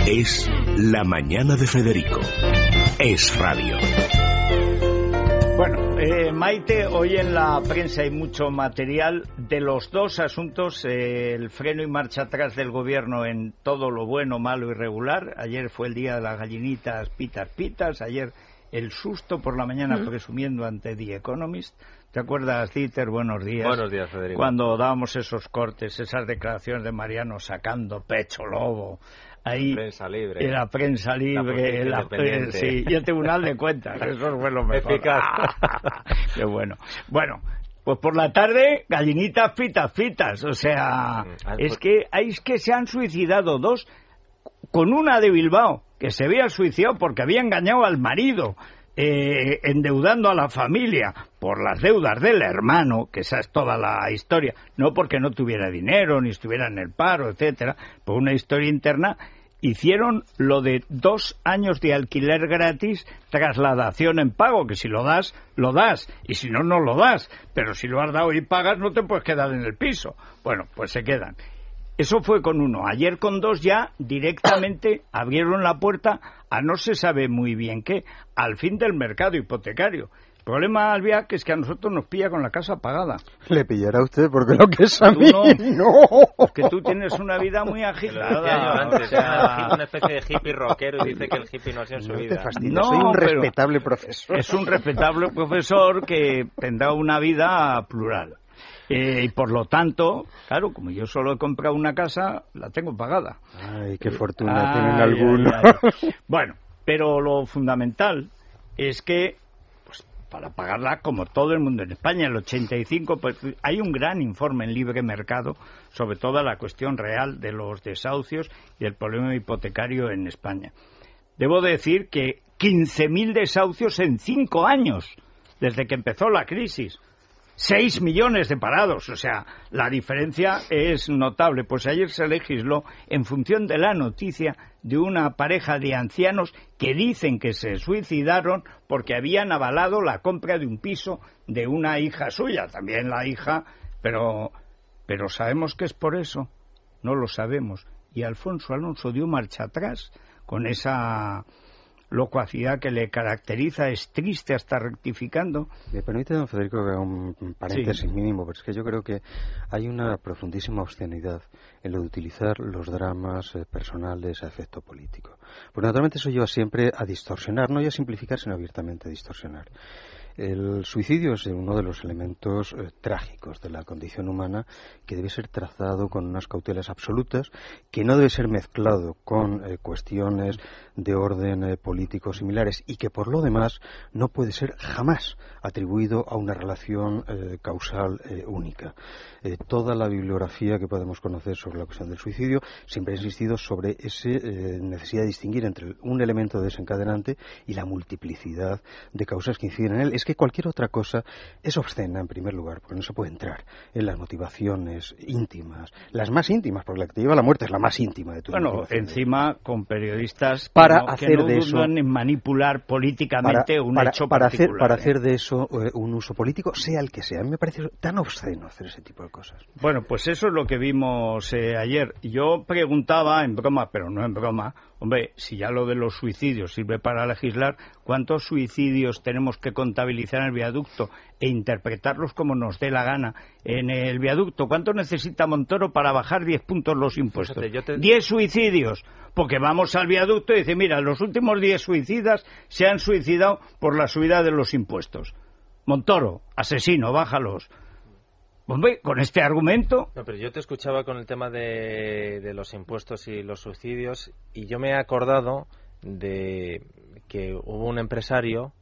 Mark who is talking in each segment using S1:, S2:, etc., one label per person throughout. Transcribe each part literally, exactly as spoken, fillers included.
S1: Es La Mañana de Federico. Es radio.
S2: Bueno, eh, Maite, hoy en la prensa hay mucho material de los dos asuntos, eh, el freno y marcha atrás del gobierno en todo lo bueno, malo y regular. Ayer fue el día de las gallinitas pitas pitas, ayer el susto por la mañana mm. presumiendo ante The Economist. ¿Te acuerdas, Dieter? Buenos días.
S3: Buenos días, Federico.
S2: Cuando dábamos esos cortes, esas declaraciones de Mariano sacando pecho lobo. Ahí
S3: prensa libre.
S2: Era prensa libre,
S3: la
S2: la, sí, y el Tribunal de Cuentas, eso fue lo mejor.
S3: Eficaz.
S2: Qué bueno. Bueno, pues por la tarde, gallinitas fitas fitas, o sea, mm, es que es que se han suicidado dos, con una de Bilbao, que se había suicidado porque había engañado al marido, eh, endeudando a la familia por las deudas del hermano, que esa es toda la historia, no porque no tuviera dinero, ni estuviera en el paro, etcétera, por una historia interna. Hicieron lo de dos años de alquiler gratis, trasladación en pago, que si lo das, lo das, y si no, no lo das, pero si lo has dado y pagas, no te puedes quedar en el piso. Bueno, pues se quedan. Eso fue con uno. Ayer con dos ya directamente abrieron la puerta a no se sabe muy bien qué, al fin del mercado hipotecario. El problema, Albiac, es que a nosotros nos pilla con la casa pagada.
S4: Le pillará a usted, porque lo que es a mí,
S2: no.
S4: no.
S2: Porque tú tienes una vida muy agitada.
S3: Antes, o sea, una especie de hippie rockero y dice que el hippie no ha sido en su
S4: no
S3: vida.
S4: No, soy un respetable profesor.
S2: Es un respetable profesor que tendrá una vida plural. Eh, y por lo tanto, claro, como yo solo he comprado una casa, la tengo pagada.
S4: Ay, qué fortuna
S2: ay,
S4: tienen
S2: ay,
S4: algunos.
S2: Ay, ay. Bueno, pero lo fundamental es que, pues, para pagarla, como todo el mundo en España, el ochenta y cinco por ciento, pues, hay un gran informe en Libre Mercado sobre toda la cuestión real de los desahucios y el problema hipotecario en España. Debo decir que quince mil desahucios en cinco años, desde que empezó la crisis. Seis millones de parados, o sea, la diferencia es notable. Pues ayer se legisló en función de la noticia de una pareja de ancianos que dicen que se suicidaron porque habían avalado la compra de un piso de una hija suya, también la hija, pero, pero ¿sabemos que es por eso? No lo sabemos. Y Alfonso Alonso dio marcha atrás con esa locuacidad que le caracteriza, es triste hasta rectificando.
S4: Me permite, don Federico, que haga un paréntesis sí. mínimo, porque es que yo creo que hay una profundísima obscenidad en lo de utilizar los dramas eh, personales a efecto político. Porque naturalmente eso lleva siempre a distorsionar, no ya a simplificar, sino abiertamente a distorsionar. El suicidio es uno de los elementos eh, trágicos de la condición humana que debe ser trazado con unas cautelas absolutas, que no debe ser mezclado con eh, cuestiones de orden eh, político similares y que por lo demás no puede ser jamás atribuido a una relación eh, causal eh, única. Eh, toda la bibliografía que podemos conocer sobre la cuestión del suicidio siempre ha insistido sobre esa eh, necesidad de distinguir entre un elemento desencadenante y la multiplicidad de causas que inciden en él. Es que cualquier otra cosa es obscena en primer lugar, porque no se puede entrar en las motivaciones íntimas, las más íntimas, porque la que te lleva a la muerte es la más íntima de tu vida.
S2: Bueno, encima con periodistas
S4: para
S2: que no,
S4: hacer
S2: que no
S4: de
S2: dudan
S4: eso,
S2: en manipular políticamente
S4: para,
S2: un
S4: para,
S2: hecho
S4: para
S2: particular.
S4: Hacer, para
S2: ¿eh?
S4: hacer de eso eh, un uso político, sea el que sea. A mí me parece tan obsceno hacer ese tipo de cosas.
S2: Bueno, pues eso es lo que vimos eh, ayer. Yo preguntaba, en broma, pero no en broma, hombre, si ya lo de los suicidios sirve para legislar, ¿cuántos suicidios tenemos que contabilizar en el viaducto e interpretarlos como nos dé la gana en el viaducto? ¿Cuánto necesita Montoro para bajar diez puntos los impuestos? Fíjate, yo te... diez suicidios, porque vamos al viaducto y dice, mira, los últimos diez suicidas se han suicidado por la subida de los impuestos. Montoro, asesino, bájalos. Hombre, con este argumento...
S3: No, pero yo te escuchaba con el tema de, de los impuestos y los subsidios y yo me he acordado de que hubo un empresario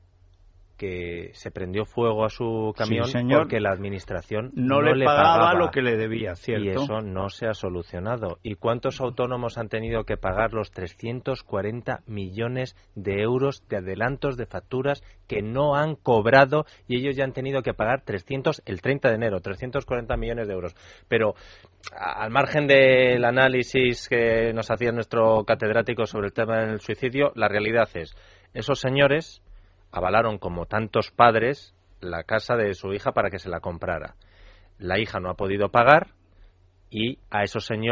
S3: que se prendió fuego a su camión sí, señor, porque la administración
S2: no,
S3: no
S2: le,
S3: le
S2: pagaba,
S3: pagaba
S2: lo que le debía, ¿cierto?
S3: Y eso no se ha solucionado. ¿Y cuántos autónomos han tenido que pagar los trescientos cuarenta millones de euros de adelantos de facturas que no han cobrado y ellos ya han tenido que pagar trescientos el treinta de enero, trescientos cuarenta millones de euros? Pero al margen del análisis que nos hacía nuestro catedrático sobre el tema del suicidio, la realidad es, esos señores avalaron, como tantos padres, la casa de su hija para que se la comprara. La hija no ha podido pagar y a esos señores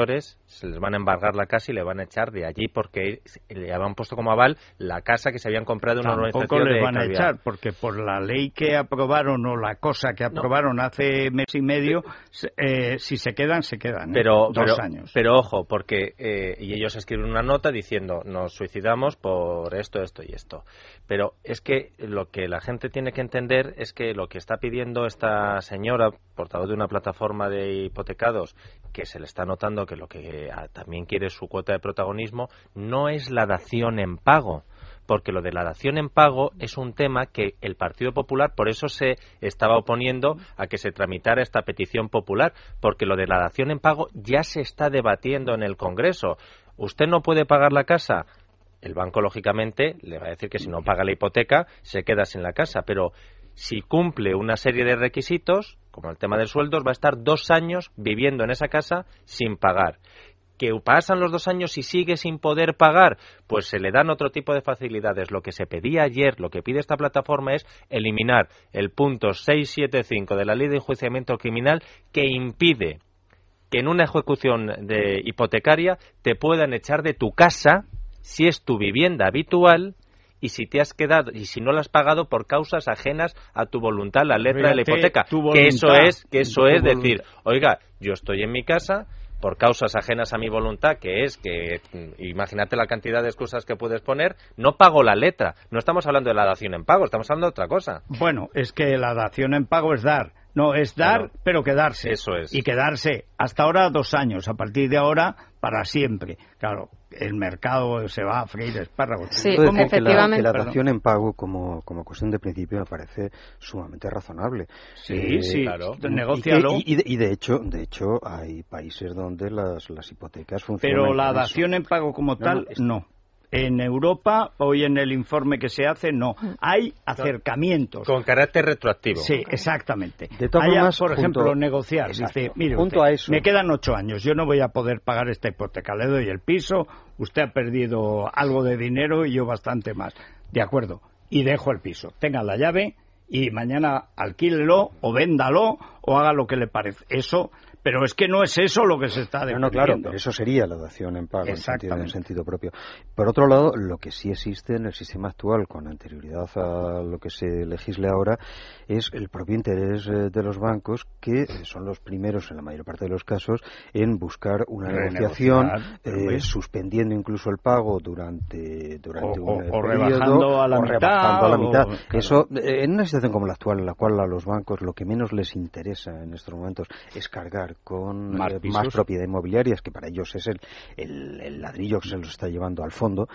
S3: se les van a embargar la casa y le van a echar de allí porque le habían puesto como aval la casa que se habían comprado en una organización
S2: Tampoco les
S3: de
S2: van a
S3: calidad.
S2: echar, porque por la ley que aprobaron o la cosa que aprobaron no. hace mes y medio, eh, si se quedan, se quedan. ¿eh?
S3: Pero,
S2: Dos
S3: pero,
S2: años.
S3: Pero ojo, porque eh, y ellos escriben una nota diciendo nos suicidamos por esto, esto y esto. Pero es que lo que la gente tiene que entender es que lo que está pidiendo esta señora, portavoz de una plataforma de hipotecados, que se le está notando que lo que a, también quiere su cuota de protagonismo, no es la dación en pago. Porque lo de la dación en pago es un tema que el Partido Popular, por eso se estaba oponiendo a que se tramitara esta petición popular, porque lo de la dación en pago ya se está debatiendo en el Congreso. ¿Usted no puede pagar la casa? El banco, lógicamente, le va a decir que si no paga la hipoteca, se queda sin la casa, pero si cumple una serie de requisitos, como el tema de sueldos, va a estar dos años viviendo en esa casa sin pagar. ¿Que pasan los dos años y sigue sin poder pagar? Pues se le dan otro tipo de facilidades. Lo que se pedía ayer, lo que pide esta plataforma es eliminar el punto seiscientos setenta y cinco de la Ley de Enjuiciamiento Criminal que impide que en una ejecución de hipotecaria te puedan echar de tu casa si es tu vivienda habitual y si te has quedado y si no la has pagado por causas ajenas a tu voluntad, la letra Fíjate, de la hipoteca. Que eso es, que eso es decir, oiga, yo estoy en mi casa por causas ajenas a mi voluntad, que es que, imagínate la cantidad de excusas que puedes poner, no pago la letra. No estamos hablando de la dación en pago, estamos hablando de otra cosa.
S2: Bueno, es que la dación en pago es dar. No, es dar, pero, pero quedarse.
S3: Eso es.
S2: Y quedarse hasta ahora dos años, a partir de ahora para siempre. Claro, el mercado se va a freír espárragos.
S4: Sí, como efectivamente. Que la, que la dación en pago como, como cuestión de principio me parece sumamente razonable.
S2: Sí,
S4: eh,
S2: sí,
S4: claro.
S2: Negócialo.
S4: Y, que, y, y, de, y de hecho, de hecho hay países donde las, las hipotecas funcionan.
S2: Pero la dación eso. en pago como no, tal, no. no. En Europa, hoy en el informe que se hace, no. Hay acercamientos.
S3: Con carácter retroactivo.
S2: Sí, exactamente.
S4: De todas
S2: Hay,
S4: formas,
S2: por
S4: junto,
S2: ejemplo, negociar.
S4: Exacto,
S2: Dice, mire,
S4: junto
S2: usted,
S4: a eso.
S2: me quedan ocho años, yo no voy a poder pagar esta hipoteca. Le doy el piso, usted ha perdido algo de dinero y yo bastante más. De acuerdo. Y dejo el piso. Tenga la llave y mañana alquílelo o véndalo o haga lo que le parece. Eso... Pero es que no es eso lo que se está defendiendo.
S4: No, no, claro, pero eso sería la dación en pago en sentido, en sentido propio. Por otro lado, lo que sí existe en el sistema actual, con anterioridad a lo que se legisle ahora, es el propio interés de los bancos, que son los primeros, en la mayor parte de los casos, en buscar una negociación, eh, suspendiendo incluso el pago durante, durante
S2: o,
S4: un
S2: o,
S4: periodo,
S2: o rebajando a la
S4: o
S2: mitad.
S4: Rebajando a la mitad.
S2: O, claro.
S4: Eso, en una situación como la actual, en la cual a los bancos lo que menos les interesa en estos momentos es cargar con
S2: más,
S4: eh, más propiedad inmobiliaria, que para ellos es el, el, el ladrillo que se los está llevando al fondo.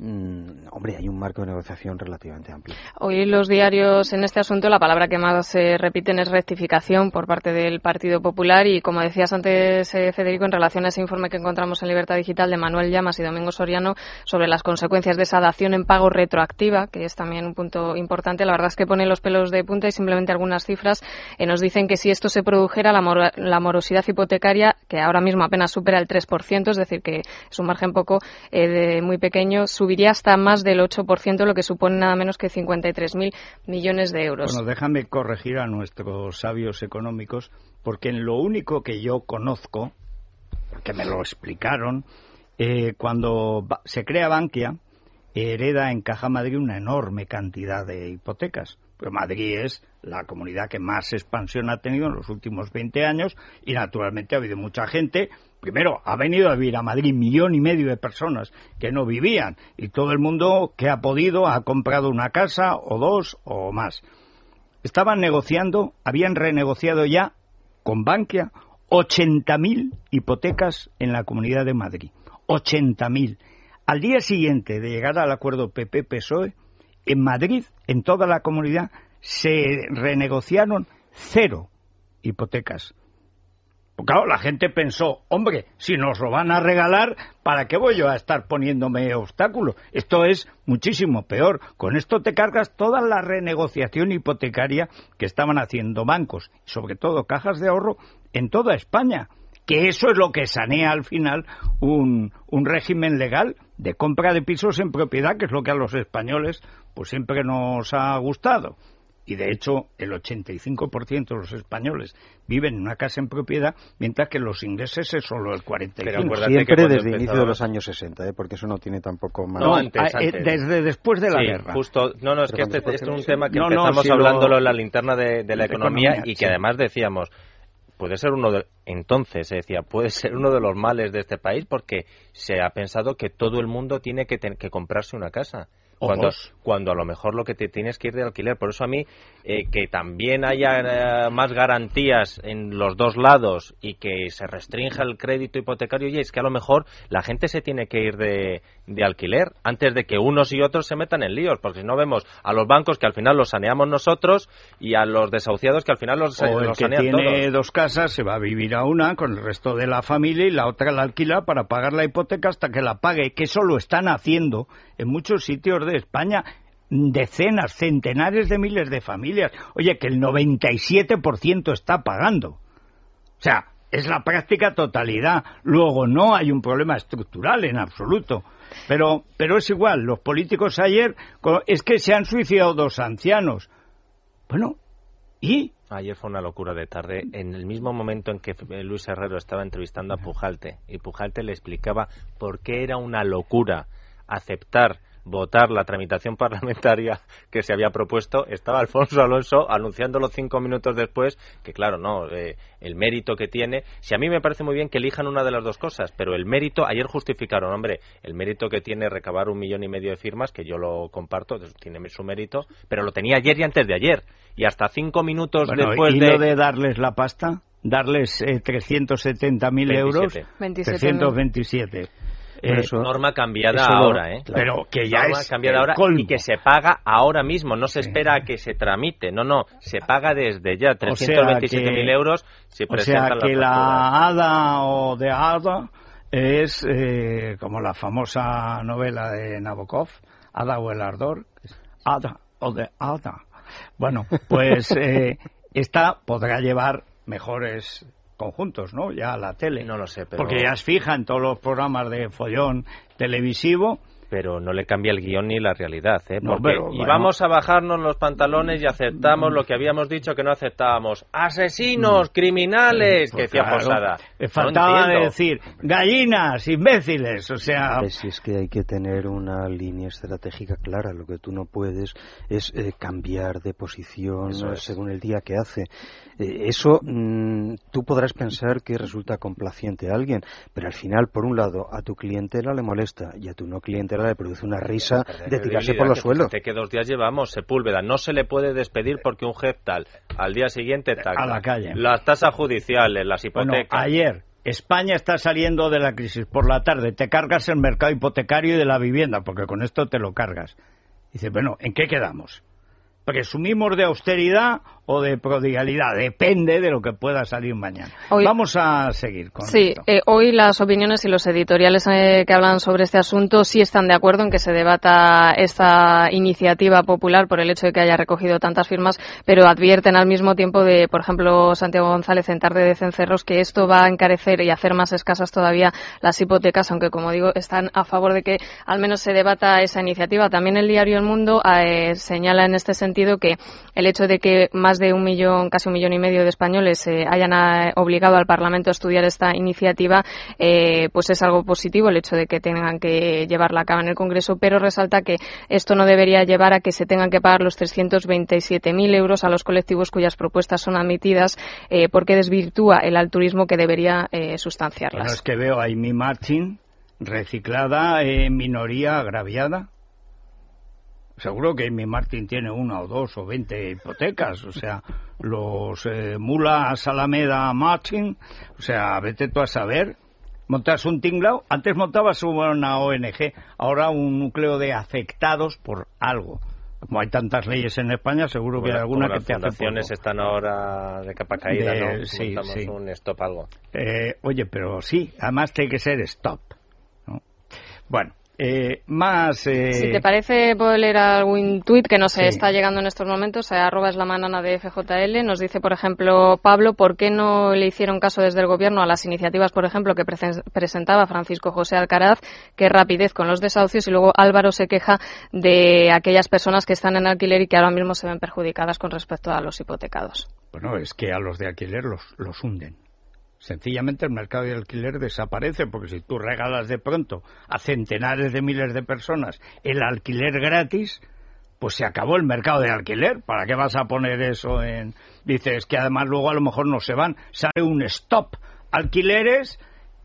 S4: Mm, hombre, hay un marco de negociación relativamente amplio.
S5: Hoy los diarios en este asunto, la palabra que más se repiten es rectificación por parte del Partido Popular y, como decías antes, eh, Federico, en relación a ese informe que encontramos en Libertad Digital de Manuel Llamas y Domingo Soriano sobre las consecuencias de esa dación en pago retroactiva, que es también un punto importante, la verdad es que pone los pelos de punta y simplemente algunas cifras eh, nos dicen que si esto se produjera, la, mor- la morosidad hipotecaria, que ahora mismo apenas supera el tres por ciento, es decir, que es un margen poco eh, de muy pequeño, subiría hasta más del ocho por ciento, lo que supone nada menos que cincuenta y tres mil millones de euros.
S2: Bueno, déjame corregir a nuestros sabios económicos, porque en lo único que yo conozco, porque me lo explicaron, eh, cuando se crea Bankia, hereda en Caja Madrid una enorme cantidad de hipotecas. Pero Madrid es la comunidad que más expansión ha tenido en los últimos veinte años y naturalmente ha habido mucha gente. Primero, ha venido a vivir a Madrid millón y medio de personas que no vivían y todo el mundo que ha podido ha comprado una casa o dos o más. Estaban negociando, habían renegociado ya con Bankia ochenta mil hipotecas en la Comunidad de Madrid. ochenta mil. Al día siguiente de llegar al acuerdo P P P S O E, en Madrid, en toda la comunidad, se renegociaron cero hipotecas. Porque claro, la gente pensó, hombre, si nos lo van a regalar, ¿para qué voy yo a estar poniéndome obstáculos? Esto es muchísimo peor. Con esto te cargas toda la renegociación hipotecaria que estaban haciendo bancos, sobre todo cajas de ahorro, en toda España. Que eso es lo que sanea al final un, un régimen legal de compra de pisos en propiedad, que es lo que a los españoles pues siempre nos ha gustado. Y de hecho, el ochenta y cinco por ciento de los españoles viven en una casa en propiedad, mientras que los ingleses es solo el cuarenta y cinco por ciento.
S4: Siempre desde el
S3: empezó...
S4: inicio de los años sesenta, ¿eh? Porque eso no tiene tampoco más...
S2: No,
S3: antes,
S2: a,
S3: antes.
S2: Desde después de la
S3: sí,
S2: guerra.
S3: Justo, no, no, es que este, este es un tema que
S2: no, no,
S3: empezamos
S2: si
S3: hablándolo
S2: lo...
S3: en la linterna de, de la economía, economía y que sí. Además decíamos, puede ser uno de... Entonces, se decía, puede ser uno de los males de este país porque se ha pensado que todo el mundo tiene que, ten, que comprarse una casa. Cuando, cuando a lo mejor lo que te tienes que ir de alquiler. Por eso a mí, eh, que también haya eh, más garantías en los dos lados y que se restrinja el crédito hipotecario, y es que a lo mejor la gente se tiene que ir de, de alquiler antes de que unos y otros se metan en líos, porque si no vemos a los bancos que al final los saneamos nosotros y a los desahuciados que al final los,
S2: o
S3: los
S2: el que
S3: sanean
S2: tiene
S3: todos.
S2: dos casas se va a vivir a una con el resto de la familia y la otra la alquila para pagar la hipoteca hasta que la pague, que eso lo están haciendo en muchos sitios de España, decenas, centenares de miles de familias. Oye, que el noventa y siete por ciento está pagando. O sea, es la práctica totalidad. Luego, no hay un problema estructural en absoluto. Pero, pero es igual, los políticos ayer, es que se han suicidado dos ancianos. Bueno, ¿y?
S3: Ayer fue una locura de tarde, en el mismo momento en que Luis Herrero estaba entrevistando a Pujalte, y Pujalte le explicaba por qué era una locura aceptar votar la tramitación parlamentaria que se había propuesto, estaba Alfonso Alonso anunciándolo cinco minutos después, que claro, no, eh, el mérito que tiene, si a mí me parece muy bien que elijan una de las dos cosas, pero el mérito, ayer justificaron, hombre, el mérito que tiene recabar un millón y medio de firmas, que yo lo comparto, tiene su mérito, pero lo tenía ayer y antes de ayer, y hasta cinco minutos
S2: bueno,
S3: después
S2: ¿y
S3: de...
S2: lo de darles la pasta? Darles eh, trescientos setenta mil euros, trescientos veintisiete.
S3: Eh, eso, norma cambiada eso, ahora, ¿eh?
S2: Claro. Pero que ya
S3: norma
S2: es
S3: cambiada ahora
S2: colmo.
S3: Y que se paga ahora mismo, no se sí. espera a que se tramite, no, no, se paga desde ya, trescientos veintisiete mil euros si presentan
S2: O sea que
S3: la,
S2: la hada o de hada es eh, como la famosa novela de Nabokov, Hada o el ardor, hada o de hada. Bueno, pues eh, esta podrá llevar mejores conjuntos, ¿no? Ya a la tele.
S3: No lo sé, pero...
S2: Porque ya es fija en todos los programas de follón televisivo.
S3: Pero no le cambia el guión ni la realidad, ¿eh?
S2: No,
S3: Porque
S2: pero,
S3: y
S2: bueno.
S3: vamos a bajarnos los pantalones y aceptamos lo que habíamos dicho que no aceptábamos. ¡Asesinos! ¡Criminales!
S2: Pues
S3: que decía
S2: claro,
S3: Posada.
S2: Faltaba
S3: no
S2: decir gallinas, imbéciles, o sea...
S4: Ver, si es que hay que tener una línea estratégica clara, lo que tú no puedes es eh, cambiar de posición es. según el día que hace. Eh, eso mmm, tú podrás pensar que resulta complaciente a alguien, pero al final, por un lado, a tu clientela le molesta y a tu no clientela le produce una risa de tirarse por los suelos.
S3: Que dos días llevamos Sepúlveda, no se le puede despedir porque un jefe tal, al día siguiente tal,
S2: a la calle.
S3: Las tasas judiciales, las hipotecas.
S2: Bueno, ayer España está saliendo de la crisis, por la tarde te cargas el mercado hipotecario y de la vivienda, porque con esto te lo cargas. Dice, bueno, ¿en qué quedamos? ¿Presumimos de austeridad o de prodigalidad? Depende de lo que pueda salir mañana. Hoy, Vamos a seguir con
S5: sí,
S2: esto.
S5: Eh, hoy las opiniones y los editoriales eh, que hablan sobre este asunto sí están de acuerdo en que se debata esta iniciativa popular por el hecho de que haya recogido tantas firmas, pero advierten al mismo tiempo de, por ejemplo, Santiago González en Tarde de Cencerros, que esto va a encarecer y hacer más escasas todavía las hipotecas, aunque, como digo, están a favor de que al menos se debata esa iniciativa. También el diario El Mundo eh, señala en este sentido que el hecho de que más de un millón, casi un millón y medio de españoles eh, hayan eh, obligado al Parlamento a estudiar esta iniciativa, eh, pues es algo positivo el hecho de que tengan que llevarla a cabo en el Congreso, pero resalta que esto no debería llevar a que se tengan que pagar los trescientos veintisiete mil euros a los colectivos cuyas propuestas son admitidas, eh, porque desvirtúa el altruismo que debería eh, sustanciarlas.
S2: Bueno, es que veo a Amy Martin reciclada en minoría agraviada. Seguro que Amy Martin tiene una o dos o veinte hipotecas, o sea, los eh, Mulas Alameda Martin, o sea, vete tú a saber, montas un tinglao, antes montabas una O N G, ahora un núcleo de afectados por algo. Como hay tantas leyes en España, seguro
S3: bueno,
S2: que hay alguna que
S3: las
S2: te hace poco.
S3: fundaciones están ahora de capa caída,
S2: de,
S3: ¿no?
S2: Sí,
S3: montamos
S2: sí.
S3: un stop algo.
S2: Eh, oye, pero sí, además tiene que ser stop, ¿no? Bueno. Eh, más... Eh...
S5: Si te parece, puedo leer algún tuit que nos
S2: sí.
S5: está llegando en estos momentos, a arroba es la manana de F J L. Nos dice, por ejemplo, Pablo, ¿por qué no le hicieron caso desde el Gobierno a las iniciativas, por ejemplo, que pre- presentaba Francisco José Alcaraz? Qué rapidez con los desahucios. Y luego Álvaro se queja de aquellas personas que están en alquiler y que ahora mismo se ven perjudicadas con respecto a los hipotecados.
S2: Bueno, es que a los de alquiler los, los hunden. Sencillamente el mercado de alquiler desaparece, porque si tú regalas de pronto a centenares de miles de personas el alquiler gratis, pues se acabó el mercado de alquiler. ¿Para qué vas a poner eso en...? Dices que además luego a lo mejor no se van, sale un stop alquileres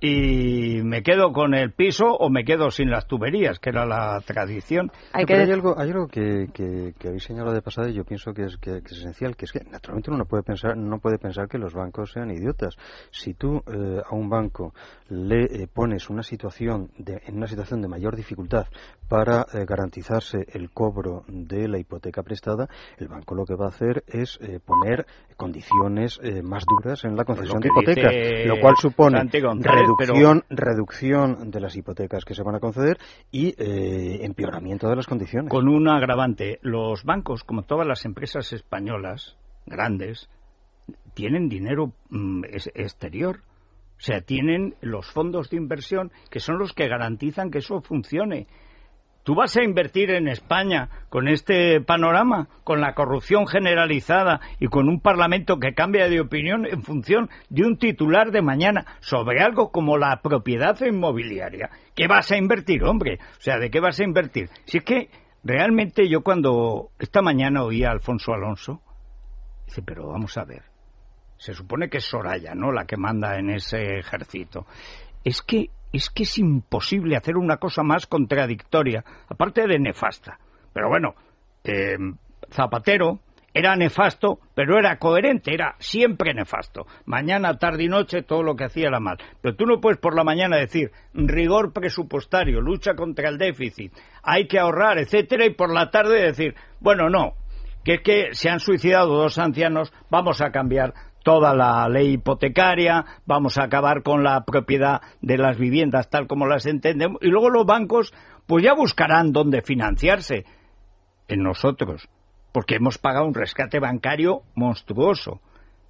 S2: y me quedo con el piso o me quedo sin las tuberías, que era la tradición.
S5: Hay,
S4: no,
S5: que...
S4: pero hay algo, hay algo que, que, que habéis señalado de pasada y yo pienso que es, que, que es esencial, que es que naturalmente uno no puede pensar, no puede pensar que los bancos sean idiotas. Si tú eh, a un banco le eh, pones una situación de, en una situación de mayor dificultad para eh, garantizarse el cobro de la hipoteca prestada, el banco lo que va a hacer es eh, poner condiciones eh, más duras en la concesión de hipotecas, lo cual supone reducción, pero... reducción de las hipotecas que se van a conceder y eh, empeoramiento de las condiciones.
S2: Con un agravante, los bancos, como todas las empresas españolas grandes, tienen dinero mm, es, exterior. O sea, tienen los fondos de inversión que son los que garantizan que eso funcione. ¿Tú vas a invertir en España con este panorama, con la corrupción generalizada y con un Parlamento que cambia de opinión en función de un titular de mañana sobre algo como la propiedad inmobiliaria? ¿Qué vas a invertir, hombre? O sea, ¿de qué vas a invertir? Si es que realmente yo cuando esta mañana oí a Alfonso Alonso, dice, pero vamos a ver, se supone que es Soraya, ¿no?, la que manda en ese ejército. Es que Es que es imposible hacer una cosa más contradictoria, aparte de nefasta. Pero bueno, eh, Zapatero era nefasto, pero era coherente, era siempre nefasto. Mañana, tarde y noche, todo lo que hacía era mal. Pero tú no puedes por la mañana decir rigor presupuestario, lucha contra el déficit, hay que ahorrar, etcétera, y por la tarde decir, bueno, no, que es que se han suicidado dos ancianos, vamos a cambiar toda la ley hipotecaria, vamos a acabar con la propiedad de las viviendas tal como las entendemos, y luego los bancos pues ya buscarán dónde financiarse en nosotros, porque hemos pagado un rescate bancario monstruoso.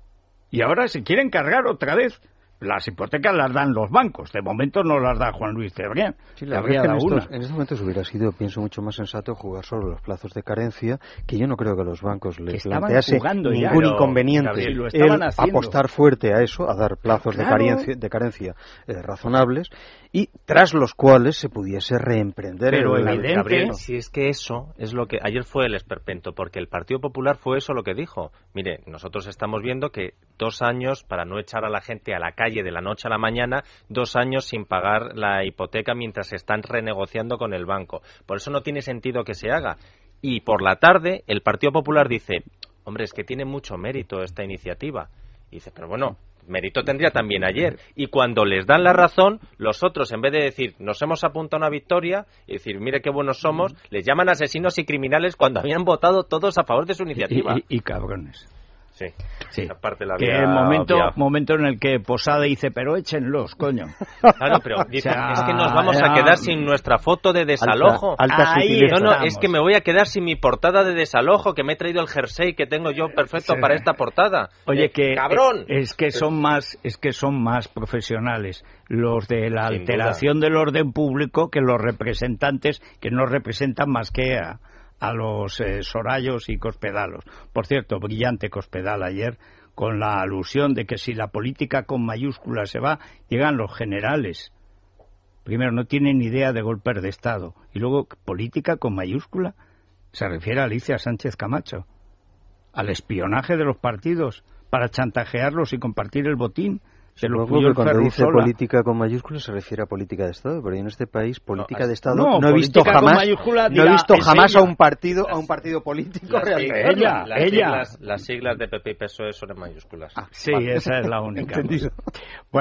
S2: Y ahora se quieren cargar otra vez. Las hipotecas las dan los bancos, de momento no las da Juan Luis Cebrián.
S4: Sí, la verdad es que en estos, en estos momentos hubiera sido, pienso, mucho más sensato jugar sobre los plazos de carencia, que yo no creo que a los bancos les plantease ningún ya, pero, inconveniente Gabriel, el apostar fuerte a eso, a dar plazos claro. de carencia, de carencia eh, razonables, y tras los cuales se pudiese reemprender
S3: pero
S4: el,
S3: evidente, Gabriel, si es que eso es lo que ayer fue el esperpento, porque el Partido Popular fue eso lo que dijo. Mire, nosotros estamos viendo que dos años para no echar a la gente a la calle de la noche a la mañana, dos años sin pagar la hipoteca mientras se están renegociando con el banco. Por eso no tiene sentido que se haga. Y por la tarde el Partido Popular dice, hombre, es que tiene mucho mérito esta iniciativa. Y dice, pero bueno, mérito tendría también ayer. Y cuando les dan la razón, los otros, en vez de decir, nos hemos apuntado a una victoria, y decir, mire qué buenos somos, les llaman asesinos y criminales cuando habían votado todos a favor de su iniciativa.
S2: Y, y, y cabrones.
S3: Sí,
S2: sí.
S3: Esa parte la
S2: que
S3: había,
S2: el momento,
S3: había...
S2: momento en el que Posada dice, pero échenlos, coño.
S3: Claro, pero dicen, o sea, es que nos vamos a quedar sin nuestra foto de desalojo.
S4: Alta,
S3: Ahí, no, no, es que me voy a quedar sin mi portada de desalojo, que me he traído el jersey que tengo yo perfecto sí. para esta portada.
S2: Oye,
S3: eh,
S2: que
S3: cabrón.
S2: Es que son más, es que son más profesionales los de la
S3: sin
S2: alteración
S3: duda.
S2: del orden público que los representantes que no representan más que a, a los eh, Sorayos y Cospedalos. Por cierto, brillante Cospedal ayer, con la alusión de que si la política con mayúsculas se va, llegan los generales. Primero, no tienen idea de golpes de Estado. Y luego, política con mayúscula, se refiere a Alicia Sánchez Camacho, al espionaje de los partidos para chantajearlos y compartir el botín. Se lo
S4: Supongo que cuando dice política con mayúsculas se refiere a política de Estado, pero yo en este país política no, de Estado no, no he visto jamás, no he visto jamás a un partido
S3: las,
S4: a un partido político
S3: las,
S4: realizarlo.
S3: Ella, las, ella. Siglas, las siglas de P P y P S O E son en mayúsculas.
S2: Ah, sí, vale. Esa es la única.
S4: Entendido.
S2: Bueno,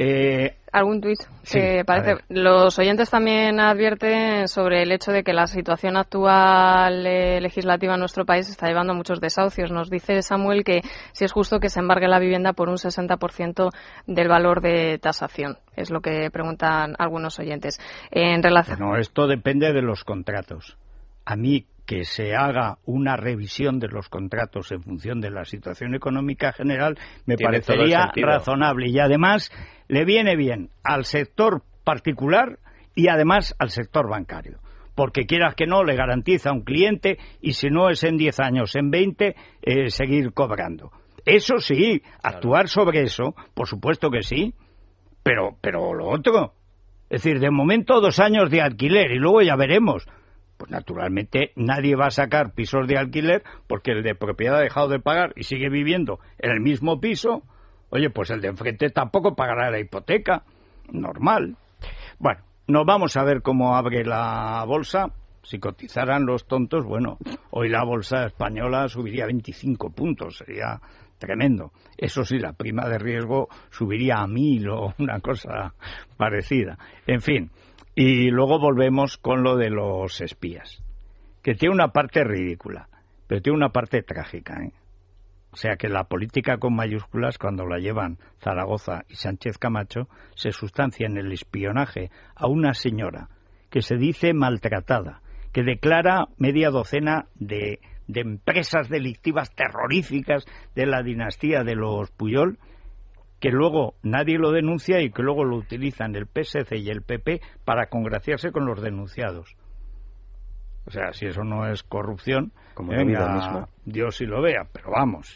S2: Eh,
S5: ¿Algún tuit?
S2: Sí,
S5: que parece. Los oyentes también advierten sobre el hecho de que la situación actual eh, legislativa en nuestro país está llevando a muchos desahucios. Nos dice Samuel que si es justo que se embargue la vivienda por un sesenta por ciento del valor de tasación. Es lo que preguntan algunos oyentes. En relación...
S2: Bueno, esto depende de los contratos. A mí, que se haga una revisión de los contratos en función de la situación económica general me
S3: Tiene
S2: parecería razonable, y además le viene bien al sector particular y además al sector bancario, porque quieras que no, le garantiza a un cliente, y si no es en diez años, en veinte, eh, seguir cobrando. Eso sí, actuar sobre eso, por supuesto que sí, pero, pero lo otro, es decir, de momento dos años de alquiler y luego ya veremos. Pues naturalmente nadie va a sacar pisos de alquiler porque el de propiedad ha dejado de pagar y sigue viviendo en el mismo piso. Oye, pues el de enfrente tampoco pagará la hipoteca. Normal. Bueno, nos vamos a ver cómo abre la bolsa. Si cotizaran los tontos, bueno, hoy la bolsa española subiría veinticinco puntos, sería tremendo. Eso sí, la prima de riesgo subiría a mil o una cosa parecida. En fin. Y luego volvemos con lo de los espías, que tiene una parte ridícula, pero tiene una parte trágica, ¿eh? O sea que la política con mayúsculas, cuando la llevan Zaragoza y Sánchez Camacho, se sustancia en el espionaje a una señora que se dice maltratada, que declara media docena de, de empresas delictivas terroríficas de la dinastía de los Puyol, que luego nadie lo denuncia y que luego lo utilizan el P S C y el P P para congraciarse con los denunciados. O sea, si eso no es corrupción,
S4: como la vida
S2: venga,
S4: misma.
S2: Dios sí lo vea, pero vamos.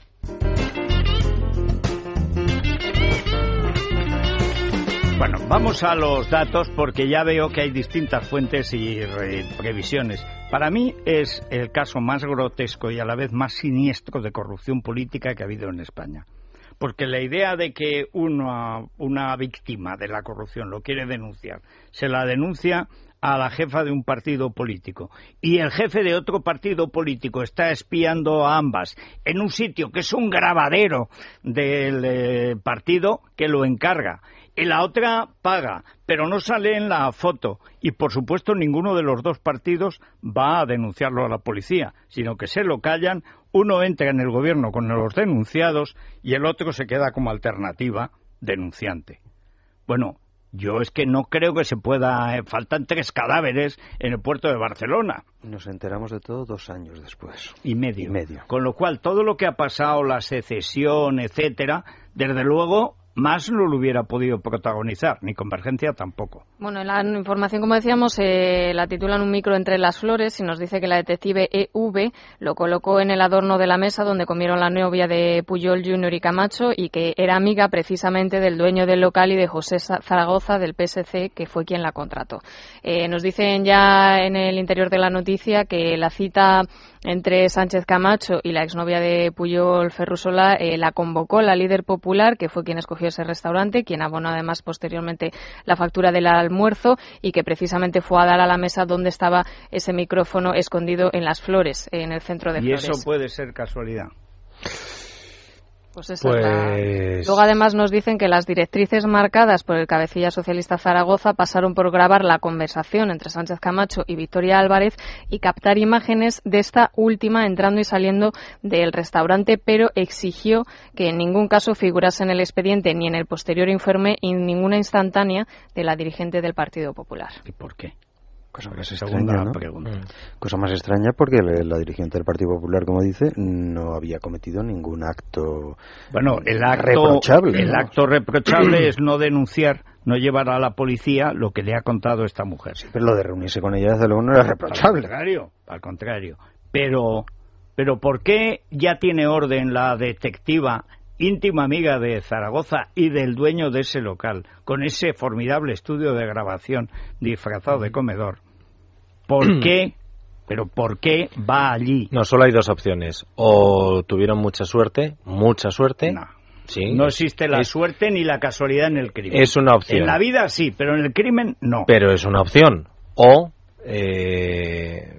S2: Bueno, vamos a los datos porque ya veo que hay distintas fuentes y re- previsiones. Para mí es el caso más grotesco y a la vez más siniestro de corrupción política que ha habido en España. Porque la idea de que una, una víctima de la corrupción lo quiere denunciar, se la denuncia a la jefa de un partido político y el jefe de otro partido político está espiando a ambas en un sitio que es un grabadero del eh, partido que lo encarga, y la otra paga, pero no sale en la foto, y por supuesto ninguno de los dos partidos va a denunciarlo a la policía, sino que se lo callan. Uno entra en el gobierno con los denunciados y el otro se queda como alternativa denunciante. Bueno, yo es que no creo que se pueda... Eh, faltan tres cadáveres en el puerto de Barcelona.
S4: Nos enteramos de todo dos años después.
S2: Y medio.
S4: Y medio.
S2: Con lo cual, todo lo que ha pasado, la secesión, etcétera, desde luego... más no lo hubiera podido protagonizar, ni Convergencia tampoco.
S5: Bueno, la información, como decíamos, eh, la titulan Un micro entre las flores y nos dice que la detective E V lo colocó en el adorno de la mesa donde comieron la novia de Puyol Junior y Camacho, y que era amiga precisamente del dueño del local y de José Zaragoza del P S C, que fue quien la contrató. Eh, nos dicen ya en el interior de la noticia que la cita entre Sánchez Camacho y la exnovia de Puyol, Ferrusola, eh, la convocó la líder popular, que fue quien escogió ese restaurante, quien abonó además posteriormente la factura del almuerzo, y que precisamente fue a dar a la mesa donde estaba ese micrófono escondido en las flores, en el centro de
S2: ¿Y
S5: Flores.
S2: eso puede ser casualidad?
S5: Pues esa
S3: Pues...
S5: es la... Luego además nos dicen que las directrices marcadas por el cabecilla socialista Zaragoza pasaron por grabar la conversación entre Sánchez Camacho y Victoria Álvarez y captar imágenes de esta última entrando y saliendo del restaurante, pero exigió que en ningún caso figurase en el expediente ni en el posterior informe y ninguna instantánea de la dirigente del Partido Popular.
S2: ¿Y por qué?
S4: Cosa más
S2: Segunda
S4: extraña, ¿no?
S2: pregunta.
S3: Mm.
S4: Cosa más extraña porque la, la dirigente del Partido Popular, como dice, no había cometido ningún acto
S2: Bueno, el acto
S4: reprochable.
S2: El
S4: ¿no?
S2: acto reprochable es no denunciar, no llevar a la policía lo que le ha contado esta mujer.
S4: Sí, pero lo de reunirse con ella, desde luego, no era reprochable.
S2: Al contrario, al contrario. Pero, pero ¿por qué ya tiene orden la detectiva, íntima amiga de Zaragoza y del dueño de ese local, con ese formidable estudio de grabación disfrazado de comedor? ¿Por qué? Pero ¿por qué va allí?
S3: No, solo hay dos opciones. O tuvieron mucha suerte, mucha suerte.
S2: No,
S3: Sí,
S2: no existe la
S3: es,
S2: suerte ni la casualidad en el crimen.
S3: Es una opción.
S2: En la vida sí, pero en el crimen no.
S3: Pero es una opción. O eh,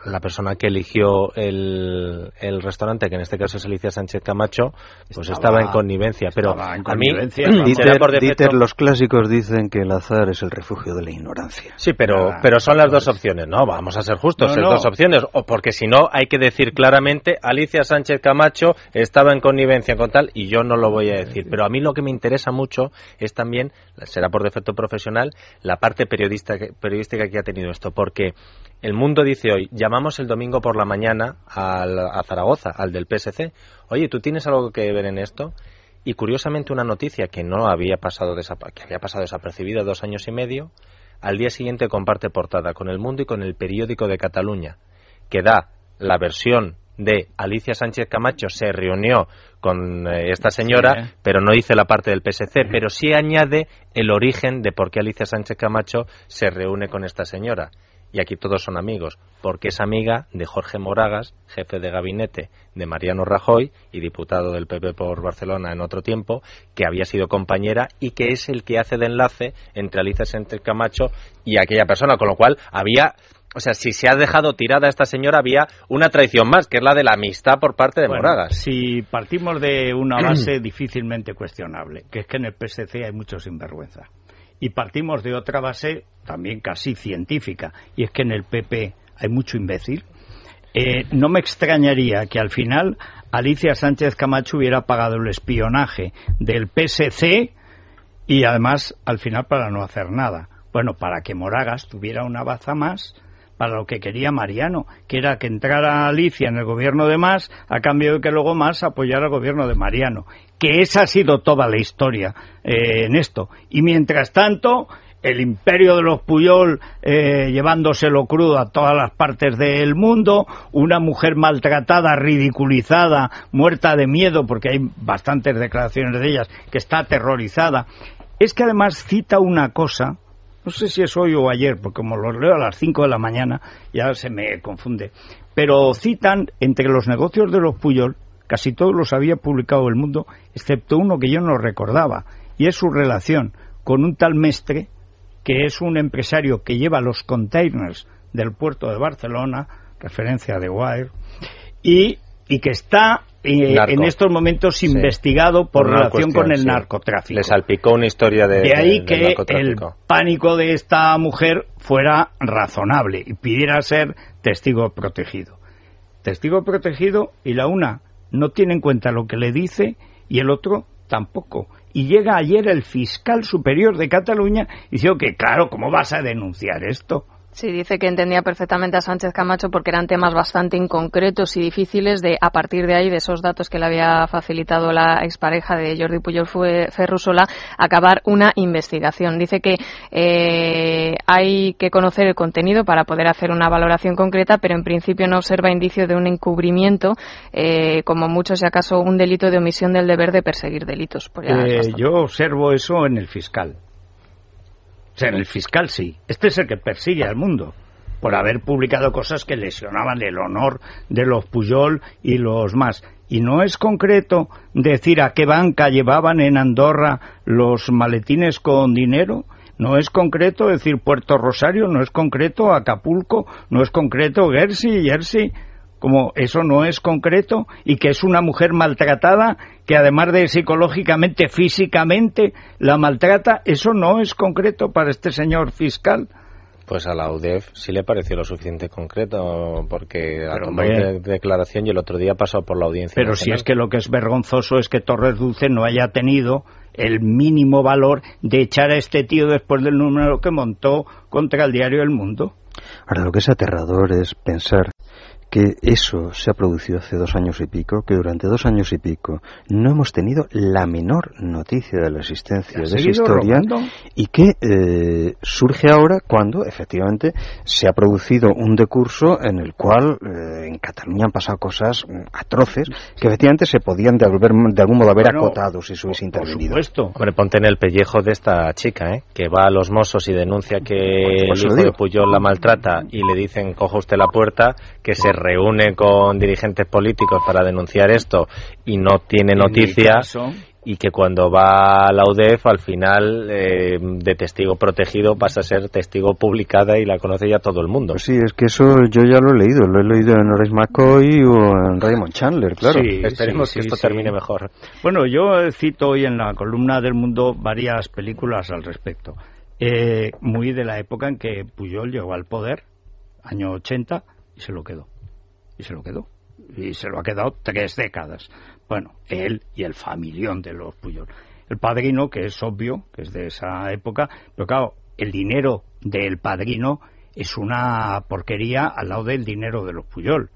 S3: la persona que eligió el, el restaurante, que en este caso es Alicia Sánchez Camacho, pues estaba, estaba en connivencia. Pero
S2: en
S3: a mí,
S4: Dieter, por defecto... Dieter, los clásicos dicen que el azar es el refugio de la ignorancia.
S3: Sí, pero, ah, pero son las dos opciones, ¿no? Vamos a ser justos, son no, no. dos opciones. O porque si no, hay que decir claramente, Alicia Sánchez Camacho estaba en connivencia con tal, y yo no lo voy a decir. Pero a mí lo que me interesa mucho es también, será por defecto profesional, la parte periodista, periodística que ha tenido esto, porque El Mundo dice hoy, llamamos el domingo por la mañana al, a Zaragoza, al del P S C. Oye, ¿tú tienes algo que ver en esto? Y curiosamente una noticia que no había pasado desap- que había pasado desapercibida dos años y medio, al día siguiente comparte portada con El Mundo y con El Periódico de Cataluña, que da la versión de Alicia Sánchez Camacho se reunió con eh, esta señora, sí, ¿eh? pero no dice la parte del P S C, pero sí añade el origen de por qué Alicia Sánchez Camacho se reúne con esta señora. Y aquí todos son amigos, porque es amiga de Jorge Moragas, jefe de gabinete de Mariano Rajoy y diputado del P P por Barcelona en otro tiempo, que había sido compañera y que es el que hace de enlace entre Alicia Sánchez Camacho y aquella persona, con lo cual había... O sea, si se ha dejado tirada a esta señora, había una traición más, que es la de la amistad por parte de
S2: bueno,
S3: Moragas.
S2: Si partimos de una base difícilmente cuestionable, que es que en el P S C hay mucho sinvergüenza, y partimos de otra base también casi científica, y es que en el P P hay mucho imbécil, eh, no me extrañaría que al final Alicia Sánchez Camacho hubiera pagado el espionaje del P S C y además al final para no hacer nada. Bueno, para que Moragas tuviera una baza más para lo que quería Mariano, que era que entrara Alicia en el gobierno de Mas a cambio de que luego Mas apoyara al gobierno de Mariano. Que esa ha sido toda la historia eh, en esto. Y mientras tanto, el imperio de los Puyol eh, llevándoselo crudo a todas las partes del mundo, una mujer maltratada, ridiculizada, muerta de miedo, porque hay bastantes declaraciones de ellas, que está aterrorizada. Es que además cita una cosa... No sé si es hoy o ayer, porque como los leo a las cinco de la mañana, ya se me confunde. Pero citan, entre los negocios de los Puyol, casi todos los había publicado El Mundo, excepto uno que yo no recordaba, y es su relación con un tal Mestre, que es un empresario que lleva los containers del puerto de Barcelona, referencia de Wire, y, y que está... Eh, en estos momentos sí. investigado por, por relación cuestión, con el sí. narcotráfico.
S3: Le salpicó una historia de,
S2: de ahí
S3: de,
S2: que el pánico de esta mujer fuera razonable y pidiera ser testigo protegido. Testigo protegido y la una no tiene en cuenta lo que le dice y el otro tampoco. Y llega ayer el fiscal superior de Cataluña y dice que claro, ¿cómo vas a denunciar esto?
S5: Sí, dice que entendía perfectamente a Sánchez Camacho porque eran temas bastante inconcretos y difíciles de, a partir de ahí, de esos datos que le había facilitado la expareja de Jordi Puyol Ferrusola, acabar una investigación. Dice que eh, hay que conocer el contenido para poder hacer una valoración concreta, pero en principio no observa indicio de un encubrimiento, eh, como mucho, si acaso, un delito de omisión del deber de perseguir delitos. Pues
S2: eh, yo observo eso en el fiscal. O sea, en el fiscal sí. Este es el que persigue al mundo por haber publicado cosas que lesionaban el honor de los Puyol y los más. Y no es concreto decir a qué banca llevaban en Andorra los maletines con dinero. No es concreto decir Puerto Rosario, no es concreto Acapulco, no es concreto Jersey, Jersey. Como eso no es concreto y que es una mujer maltratada que además de psicológicamente, físicamente la maltrata, eso no es concreto para este señor fiscal.
S3: Pues a la U D E F sí le pareció lo suficiente concreto porque a tomar de declaración y el otro día pasó por la Audiencia
S2: Pero
S3: Nacional.
S2: Si es que lo que es vergonzoso es que Torres Dulce no haya tenido el mínimo valor de echar a este tío después del número que montó contra el diario El Mundo.
S4: Ahora, lo que es aterrador es pensar que eso se ha producido hace dos años y pico, que durante dos años y pico no hemos tenido la menor noticia de la existencia de esa historia robando? Y que eh, surge ahora cuando efectivamente se ha producido un decurso en el cual eh, en Cataluña han pasado cosas atroces que efectivamente se podían de, de algún modo haber bueno, acotado si se hubiese intervenido.
S2: Por supuesto.
S3: Hombre, ponte en el pellejo de esta chica, ¿eh? Que va a los Mossos y denuncia que pues el hijo de Puyol la maltrata y le dicen coja usted la puerta, que se reúne con dirigentes políticos para denunciar esto y no tiene noticia y que cuando va a la U D E F al final eh, de testigo protegido pasa a ser testigo publicada y la conoce ya todo el mundo.
S4: Pues sí, es que eso yo ya lo he leído, lo he leído en Horace McCoy o en Raymond Chandler, claro.
S2: Sí,
S3: esperemos
S2: sí,
S3: que esto
S2: sí,
S3: termine
S2: sí.
S3: mejor.
S2: Bueno, yo cito hoy en la columna del Mundo varias películas al respecto, eh, muy de la época en que Pujol llegó al poder, año ochenta, y se lo quedó, y se lo quedó, y se lo ha quedado tres décadas. Bueno, él y el familión de los Pujol. El Padrino, que es obvio, que es de esa época, pero claro, el dinero del Padrino es una porquería al lado del dinero de los Pujol.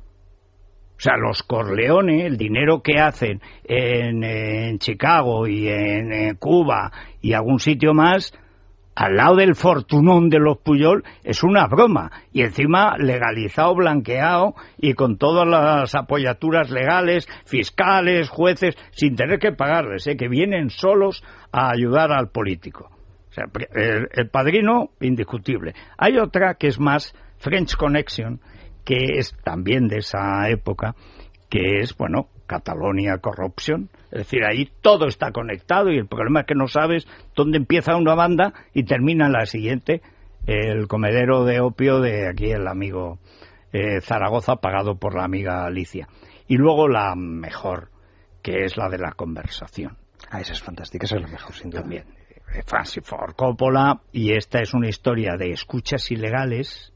S2: O sea, los Corleone, el dinero que hacen en, en Chicago y en, en Cuba y algún sitio más, al lado del fortunón de los Pujol, es una broma. Y encima legalizado, blanqueado y con todas las apoyaturas legales, fiscales, jueces, sin tener que pagarles, ¿eh? Que vienen solos a ayudar al político. O sea, el, el Padrino, indiscutible. Hay otra que es más French Connection, que es también de esa época, que es, bueno, Catalonia Corruption. Es decir, ahí todo está conectado y el problema es que no sabes dónde empieza una banda y termina en la siguiente. El comedero de opio de aquí el amigo eh, Zaragoza, pagado por la amiga Alicia. Y luego la mejor, que es la de la conversación.
S4: Ah, esa es fantástica, esa es la mejor, sin duda.
S2: También, eh, Francis Ford Coppola, y esta es una historia de escuchas ilegales.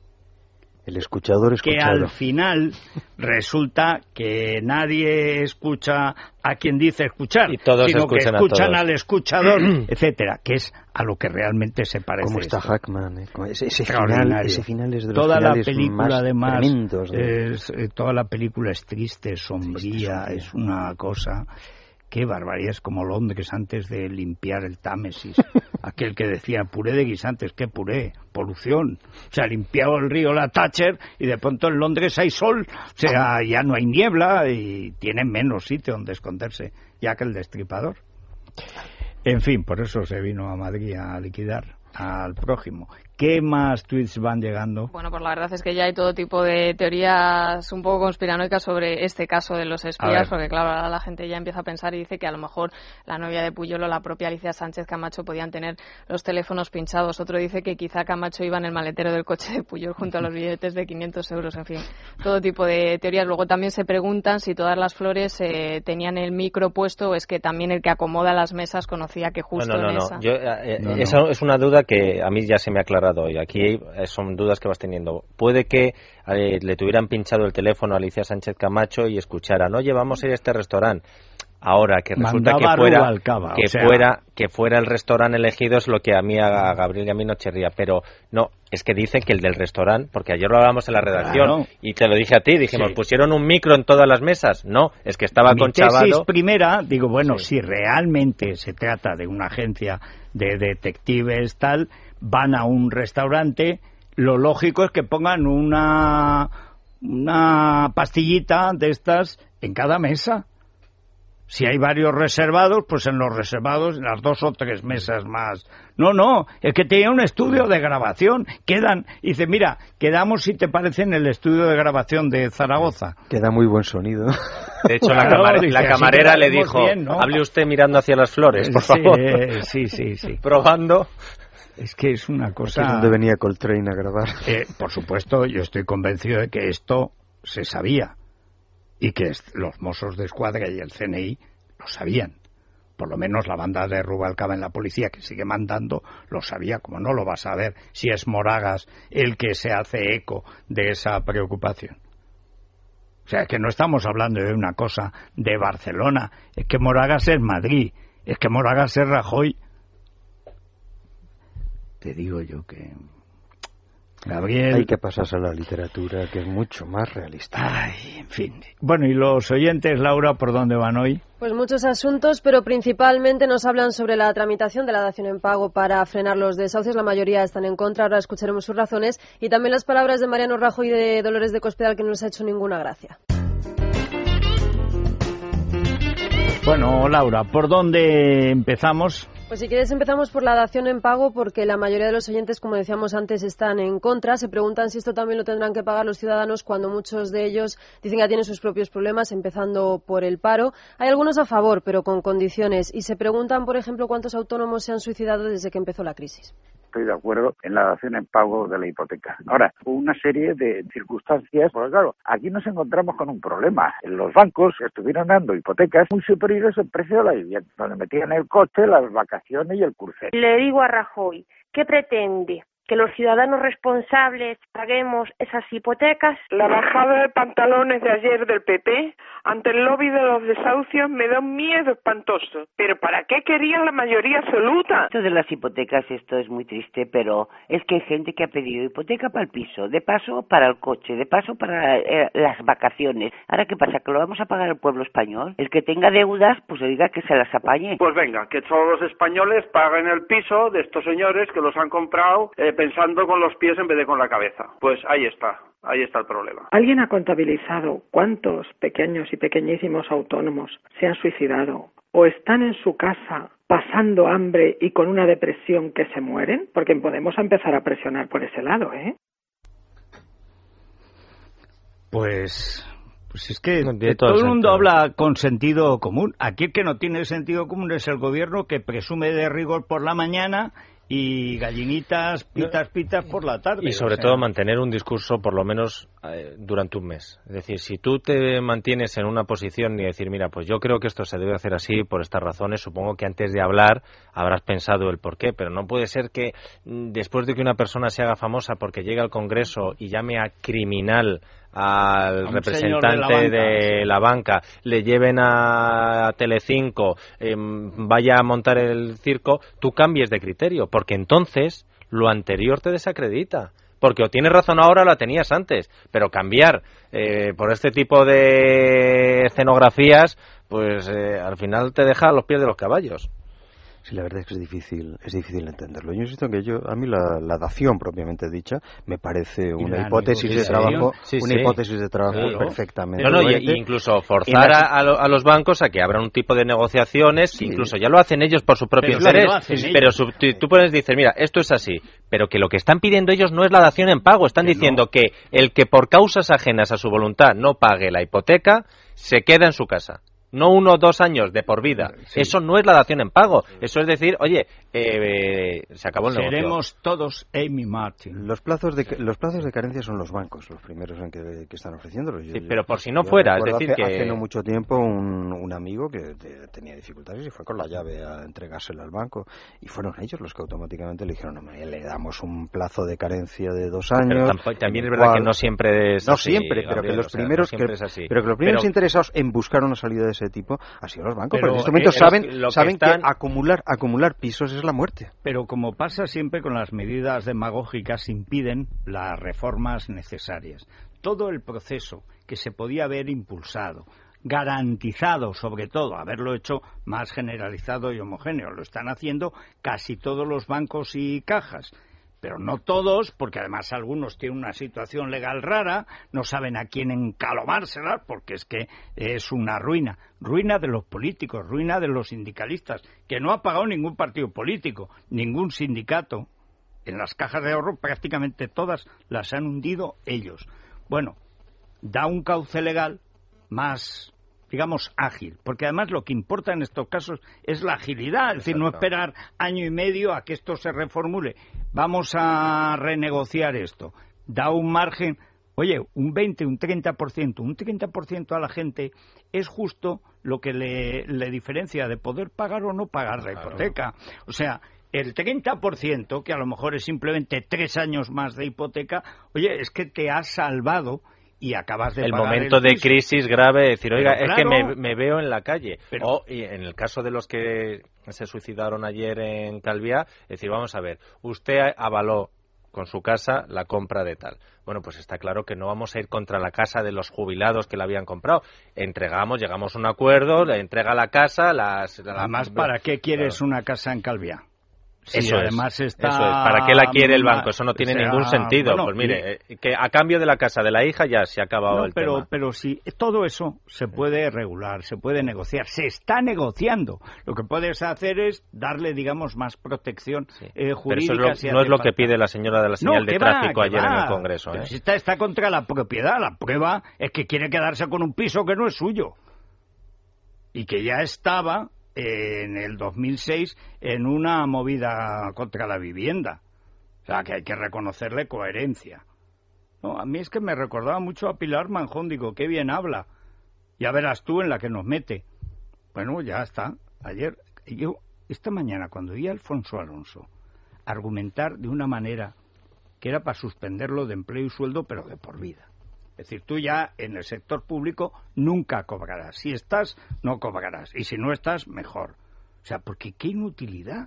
S4: El escuchador escuchado.
S2: Que al final resulta que nadie escucha a quien dice escuchar,
S3: y todos
S2: sino que
S3: escuchan,
S2: escuchan
S3: a
S2: al escuchador, etcétera, que es a lo que realmente se parece.
S4: Como está
S2: esto.
S4: Hackman, ¿eh? Ese, ese, final, ese final es de los
S2: toda
S4: finales
S2: la película,
S4: más
S2: además,
S4: tremendos. De...
S2: Es, eh, toda la película es triste, sombría, triste, es una cosa... Qué barbaridad, es como Londres antes de limpiar el Támesis. Aquel que decía, puré de guisantes, ¿qué puré? Polución. O sea, limpiado el río la Thatcher y de pronto en Londres hay sol. O sea, ya no hay niebla y tienen menos sitio donde esconderse, ya que el Destripador. En fin, por eso se vino a Madrid a liquidar al prójimo. ¿Qué más tweets van llegando?
S5: Bueno, pues la verdad es que ya hay todo tipo de teorías un poco conspiranoicas sobre este caso de los espías, porque claro, ahora la gente ya empieza a pensar y dice que a lo mejor la novia de Pujol o la propia Alicia Sánchez Camacho podían tener los teléfonos pinchados. Otro dice que quizá Camacho iba en el maletero del coche de Pujol junto a los billetes de quinientos euros, en fin, todo tipo de teorías. Luego también se preguntan si todas las flores eh, tenían el micro puesto o es que también el que acomoda las mesas conocía que justo
S3: no, no, no,
S5: en
S3: no.
S5: esa...
S3: Yo, eh,
S2: no, no.
S3: Esa es una duda que a mí ya se me ha aclarado hoy. Aquí son dudas que vas teniendo. Puede que eh, le tuvieran pinchado el teléfono a Alicia Sánchez Camacho y escucharan, oye, vamos a ir a este restaurante. Ahora que resulta que fuera
S2: Alcaba,
S3: que
S2: o sea...
S3: fuera que fuera el restaurante elegido es lo que a mí a Gabriel y a mí nos chirría, pero no, es que dicen que el del restaurante, porque ayer lo hablamos en la redacción, claro. Y te lo dije a ti, dijimos, sí. ¿Pusieron un micro en todas las mesas? No, es que estaba
S2: Mi
S3: conchavado.
S2: tesis primera, digo, bueno,
S3: sí.
S2: Si realmente se trata de una agencia de detectives tal, van a un restaurante, lo lógico es que pongan una una pastillita de estas en cada mesa. Si hay varios reservados, pues en los reservados, en las dos o tres mesas más. No, no, es que tenía un estudio de grabación. Quedan, y dice, mira, quedamos si te parece en el estudio de grabación de Zaragoza.
S4: Queda muy buen sonido.
S3: De hecho, la,
S2: claro,
S3: camar
S2: dice,
S3: la camarera le dijo,
S2: bien, ¿no?
S3: Hable usted mirando hacia las flores, por
S2: sí,
S3: favor.
S2: Eh, sí, sí, sí.
S3: Probando.
S2: Es que es una cosa...
S4: Es donde venía Coltrane a grabar.
S2: Eh, por supuesto, yo estoy convencido de que esto se sabía. Y que los Mossos de Escuadra y el C N I lo sabían. Por lo menos la banda de Rubalcaba en la policía, que sigue mandando, lo sabía. Como no lo vas a ver si es Moragas el que se hace eco de esa preocupación. O sea, que no estamos hablando de una cosa de Barcelona. Es que Moragas es Madrid. Es que Moragas es Rajoy. Te digo yo que... Gabriel...
S4: Hay que pasarse a la literatura, que es mucho más realista.
S2: Ay, en fin. Bueno, ¿y los oyentes, Laura, por dónde van hoy?
S6: Pues muchos asuntos, pero principalmente nos hablan sobre la tramitación de la dación en pago para frenar los desahucios. La mayoría están en contra, ahora escucharemos sus razones. Y también las palabras de Mariano Rajoy y de Dolores de Cospedal, que no les ha hecho ninguna gracia.
S2: Bueno, Laura, ¿por dónde empezamos?
S6: Pues si quieres empezamos por la dación en pago, porque la mayoría de los oyentes, como decíamos antes, están en contra. Se preguntan si esto también lo tendrán que pagar los ciudadanos cuando muchos de ellos dicen que ya tienen sus propios problemas, empezando por el paro. Hay algunos a favor, pero con condiciones. Y se preguntan, por ejemplo, cuántos autónomos se han suicidado desde que empezó la crisis.
S7: Estoy de acuerdo en la dación en pago de la hipoteca. Ahora, una serie de circunstancias, porque claro, aquí nos encontramos con un problema. Los bancos estuvieron dando hipotecas muy superiores al precio de la vivienda, donde metían el coche, las vacaciones y el crucero.
S8: Le digo a Rajoy, ¿qué pretende? ¿Que los ciudadanos responsables paguemos esas hipotecas?
S9: La bajada de pantalones de ayer del P P ante el lobby de los desahucios me da un miedo espantoso. ¿Pero para qué querían la mayoría absoluta?
S10: Esto de las hipotecas, esto es muy triste, pero es que hay gente que ha pedido hipoteca para el piso, de paso para el coche, de paso para eh, las vacaciones. Ahora, ¿qué pasa? ¿Que lo vamos a pagar el pueblo español? El que tenga deudas, pues diga que se las apañe.
S11: Pues venga, que todos los españoles paguen el piso de estos señores que los han comprado eh, pensando con los pies en vez de con la cabeza. Pues ahí está, ahí está el problema.
S9: ¿Alguien ha contabilizado cuántos pequeños y pequeñísimos autónomos se han suicidado o están en su casa pasando hambre y con una depresión que se mueren? Porque podemos empezar a presionar por ese lado, ¿eh?
S2: Pues... Pues es que todo el mundo habla con sentido común. Aquí el que no tiene sentido común es el gobierno, que presume de rigor por la mañana y gallinitas, pitas, pitas por la tarde.
S3: Y sobre
S2: o sea...
S3: todo mantener un discurso por lo menos eh, durante un mes. Es decir, si tú te mantienes en una posición y decir, mira, pues yo creo que esto se debe hacer así por estas razones, supongo que antes de hablar habrás pensado el porqué, pero no puede ser que después de que una persona se haga famosa porque llega al Congreso y llame a criminal al representante de la, de la banca, le lleven a Telecinco, eh, vaya a montar el circo, tú cambies de criterio, porque entonces lo anterior te desacredita. Porque o tienes razón ahora o la tenías antes, pero cambiar eh, por este tipo de escenografías, pues eh, al final te deja a los pies de los caballos.
S4: Sí, la verdad es que es difícil, es difícil entenderlo. Yo insisto en que yo, a mí la, la dación propiamente dicha me parece una hipótesis de trabajo, sí, una sí. hipótesis de trabajo claro. perfectamente.
S3: No, no, y, y incluso forzar la... a, a los bancos a que abran un tipo de negociaciones, sí. incluso ya lo hacen ellos por su propio pero interés, pero su, tú, tú puedes decir, mira, esto es así, pero que lo que están pidiendo ellos no es la dación en pago, están que diciendo no. que el que por causas ajenas a su voluntad no pague la hipoteca, se queda en su casa. No uno o dos años de por vida. Sí. Eso no es la dación en pago. Eso es decir, oye, eh, se acabó el negocio.
S2: Seremos todos Amy Martin.
S4: Los plazos de los plazos de carencia son los bancos los primeros en que, que están ofreciéndolos.
S3: Sí, yo, pero por si no fuera, es decir
S4: hace,
S3: que...
S4: Hace no mucho tiempo un, un amigo que te, tenía dificultades y fue con la llave a entregársela al banco. Y fueron ellos los que automáticamente le dijeron, no, le damos un plazo de carencia de dos años.
S3: Pero tampoco, también es verdad cual, que no siempre es
S4: No
S3: así,
S4: siempre, pero Gabriel, que los primeros, o sea, no que, es pero que los primeros pero, interesados en buscar una salida de ese tipo ha sido los bancos, pero en este momento eh, saben, lo que saben están... que acumular, acumular pisos es la muerte.
S2: Pero como pasa siempre con las medidas demagógicas, impiden las reformas necesarias. Todo el proceso que se podía haber impulsado, garantizado sobre todo, haberlo hecho más generalizado y homogéneo, lo están haciendo casi todos los bancos y cajas. Pero no todos, porque además algunos tienen una situación legal rara, no saben a quién encalomársela, porque es que es una ruina. Ruina de los políticos, ruina de los sindicalistas, que no ha pagado ningún partido político, ningún sindicato. En las cajas de ahorro prácticamente todas las han hundido ellos. Bueno, da un cauce legal más, digamos, ágil, porque además lo que importa en estos casos es la agilidad, es decir, no esperar año y medio a que esto se reformule. Vamos a renegociar esto. Da un margen, oye, un veinte, un treinta por ciento, un treinta por ciento a la gente es justo lo que le, le diferencia de poder pagar o no pagar la hipoteca. O sea, el treinta por ciento, que a lo mejor es simplemente tres años más de hipoteca, oye, es que te has salvado y acabas de
S3: el
S2: pagar
S3: momento
S2: el
S3: de crisis grave, decir, oiga,
S2: pero,
S3: es
S2: claro,
S3: que me, me veo en la calle.
S2: Pero,
S3: o y en el caso de los que se suicidaron ayer en Calviá, decir, vamos a ver, usted avaló con su casa la compra de tal. Bueno, pues está claro que no vamos a ir contra la casa de los jubilados que la habían comprado. Entregamos, llegamos a un acuerdo, le entrega la casa, las...
S2: Además, ¿para qué quieres claro. una casa en Calviá? Sí,
S3: eso
S2: además
S3: es,
S2: está...
S3: eso es. ¿Para qué la quiere el banco? Eso no tiene o sea, ningún sentido. Bueno, pues mire, y... que a cambio de la casa de la hija ya se ha acabado
S2: no,
S3: el
S2: pero,
S3: tema.
S2: Pero sí, todo eso se puede regular, se puede negociar, se está negociando. Lo que puedes hacer es darle, digamos, más protección sí. eh, jurídica.
S3: Pero eso es lo, no es lo falta. que pide la señora de la señal
S2: no,
S3: de
S2: va,
S3: tráfico ayer
S2: va.
S3: en el Congreso. ¿eh?
S2: Si está, está contra la propiedad, la prueba es que quiere quedarse con un piso que no es suyo. Y que ya estaba eh, en el dos mil seis en una movida contra la vivienda. O sea, que hay que reconocerle coherencia. No, a mí es que me recordaba mucho a Pilar Manjón, digo, qué bien habla. Ya verás tú en la que nos mete. Bueno, ya está. Ayer, yo, esta mañana, cuando vi a Alfonso Alonso argumentar de una manera que era para suspenderlo de empleo y sueldo, pero de por vida. Es decir, tú ya en el sector público nunca cobrarás. Si estás, no cobrarás. Y si no estás, mejor. O sea, porque qué inutilidad.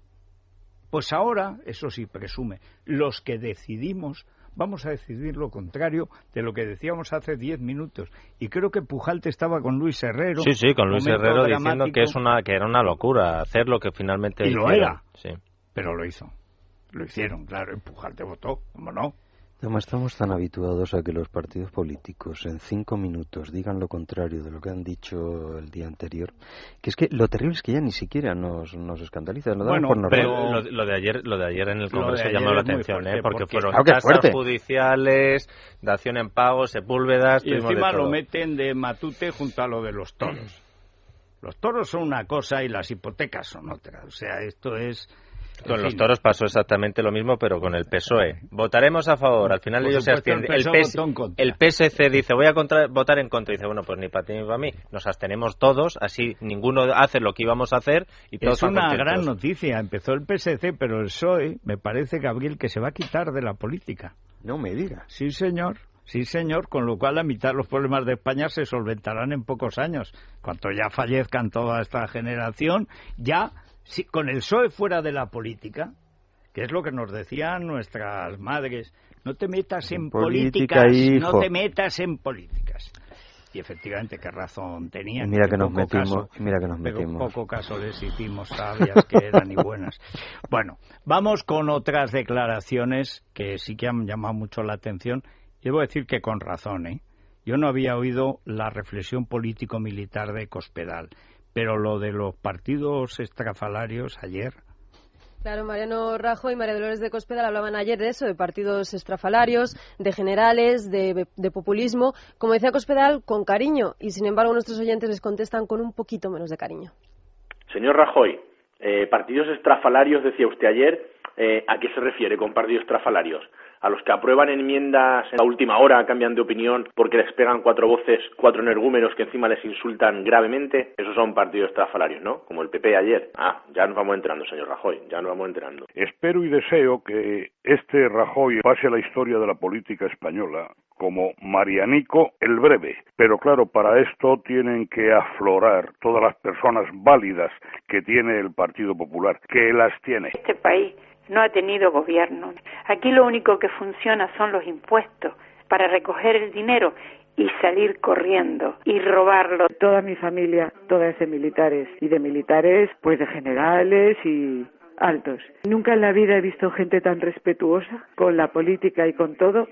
S2: Pues ahora, eso sí, presume, los que decidimos, vamos a decidir lo contrario de lo que decíamos hace diez minutos. Y creo que Pujalte estaba con Luis Herrero.
S3: Sí, sí, con Luis Herrero diciendo que, es una, que era una locura hacer lo que finalmente
S2: y
S3: hicieron.
S2: lo era,
S3: sí.
S2: Pero lo hizo. Lo hicieron, claro, y Pujalte votó, ¿cómo no?
S4: Además, estamos tan habituados a que los partidos políticos en cinco minutos digan lo contrario de lo que han dicho el día anterior, que es que lo terrible es que ya ni siquiera nos, nos escandaliza. Lo
S3: bueno,
S4: por normal.
S3: pero lo, lo de ayer lo de ayer en el Congreso llamó la atención,
S2: fuerte,
S3: ¿eh? porque, porque fueron
S4: claro,
S3: tasas judiciales, dación en pago, Sepúlvedas...
S2: Y encima lo meten de matute junto a lo de los toros. Los toros son una cosa y las hipotecas son otra. O sea, esto es...
S3: Con los toros pasó exactamente lo mismo, pero con el P S O E. Votaremos a favor, al final
S2: Por
S3: ellos
S2: supuesto,
S3: se abstienden.
S2: El,
S3: el, P S, el P S C dice, voy a contra, votar en contra. Y dice, bueno, pues ni para ti ni para mí. Nos abstenemos todos, así ninguno hace lo que íbamos a hacer y todos
S2: Es una
S3: contentos.
S2: gran noticia. Empezó el P S C, pero el P S O E, me parece, Gabriel, que se va a quitar de la política.
S4: No me digas.
S2: Sí, señor. Sí, señor, con lo cual la mitad de los problemas de España se solventarán en pocos años. Cuando ya fallezcan toda esta generación, ya, si, con el P S O E fuera de la política... que es lo que nos decían nuestras madres, no te metas en
S4: política,
S2: políticas,
S4: hijo.
S2: no te metas en políticas. Y efectivamente, qué razón tenían.
S4: Y mira que nos
S2: poco
S4: metimos,
S2: caso,
S4: mira que nos
S2: pero
S4: metimos.
S2: poco caso les hicimos, sabias que eran y buenas. Bueno, vamos con otras declaraciones que sí que han llamado mucho la atención. Y debo decir que con razón, ¿eh? Yo no había oído la reflexión político-militar de Cospedal, pero lo de los partidos estrafalarios ayer...
S6: Claro, Mariano Rajoy y María Dolores de Cospedal hablaban ayer de eso, de partidos estrafalarios, de generales, de, de populismo. Como decía Cospedal, con cariño, y sin embargo nuestros oyentes les contestan con un poquito menos de cariño.
S12: Señor Rajoy, eh, partidos estrafalarios, decía usted ayer, eh, ¿a qué se refiere con partidos estrafalarios? A los que aprueban enmiendas en la última hora, cambian de opinión porque les pegan cuatro voces, cuatro energúmenos que encima les insultan gravemente. Esos son partidos estrafalarios, ¿no? Como el P P ayer. Ah, ya nos vamos enterando, señor Rajoy, ya nos vamos enterando.
S13: Espero y deseo que este Rajoy pase a la historia de la política española como Marianico el Breve. Pero claro, para esto tienen que aflorar todas las personas válidas que tiene el Partido Popular, que las tiene.
S14: Este país no ha tenido gobierno. Aquí lo único que funciona son los impuestos para recoger el dinero y salir corriendo y robarlo.
S9: Toda mi familia, toda es de militares, y de militares, pues de generales y altos. Nunca en la vida he visto gente tan respetuosa con la política y con todo,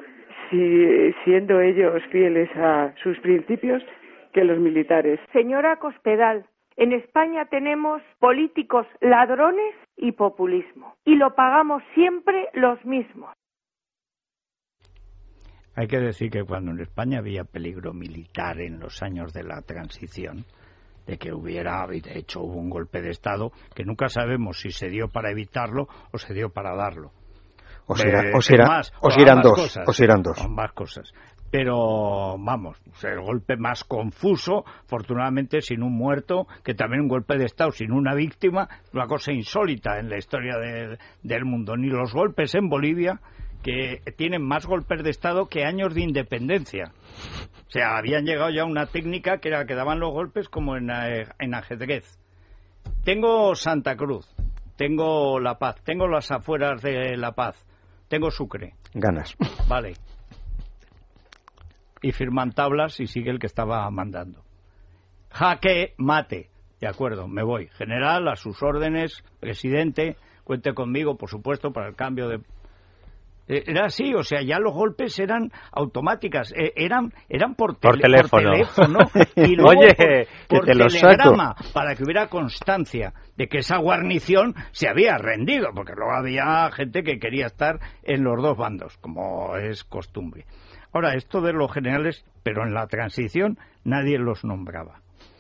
S9: si, siendo ellos fieles a sus principios, que los militares.
S8: Señora Cospedal, en España tenemos políticos ladrones y populismo, y lo pagamos siempre los mismos.
S2: Hay que decir que cuando en España había peligro militar en los años de la transición, de que hubiera, de hecho hubo un golpe de Estado, que nunca sabemos si se dio para evitarlo o se dio para darlo.
S4: O si, era,
S2: eh,
S4: o si, era,
S2: más,
S4: o si eran dos,
S2: cosas,
S4: o si eran dos.
S2: Ambas cosas. Pero, vamos, el golpe más confuso, afortunadamente sin un muerto, que también un golpe de Estado sin una víctima, una cosa insólita en la historia de, del mundo. Ni los golpes en Bolivia, que tienen más golpes de Estado que años de independencia. O sea, habían llegado ya a una técnica que era que daban los golpes como en, en ajedrez. Tengo Santa Cruz, tengo La Paz, tengo las afueras de La Paz, tengo Sucre.
S4: Ganas.
S2: Vale. Y firman tablas y sigue el que estaba mandando. Jaque mate. De acuerdo, me voy. General, a sus órdenes, presidente, cuente conmigo, por supuesto, para el cambio de... Era así, o sea, ya los golpes eran automáticas, eh, eran eran por,
S3: por
S2: tele,
S3: teléfono,
S2: por teléfono y luego
S3: Oye,
S2: por, por
S3: que te lo
S2: telegrama,
S3: saco.
S2: para que hubiera constancia de que esa guarnición se había rendido, porque luego había gente que quería estar en los dos bandos, como es costumbre. Ahora, esto de los generales, pero en la transición nadie los nombraba.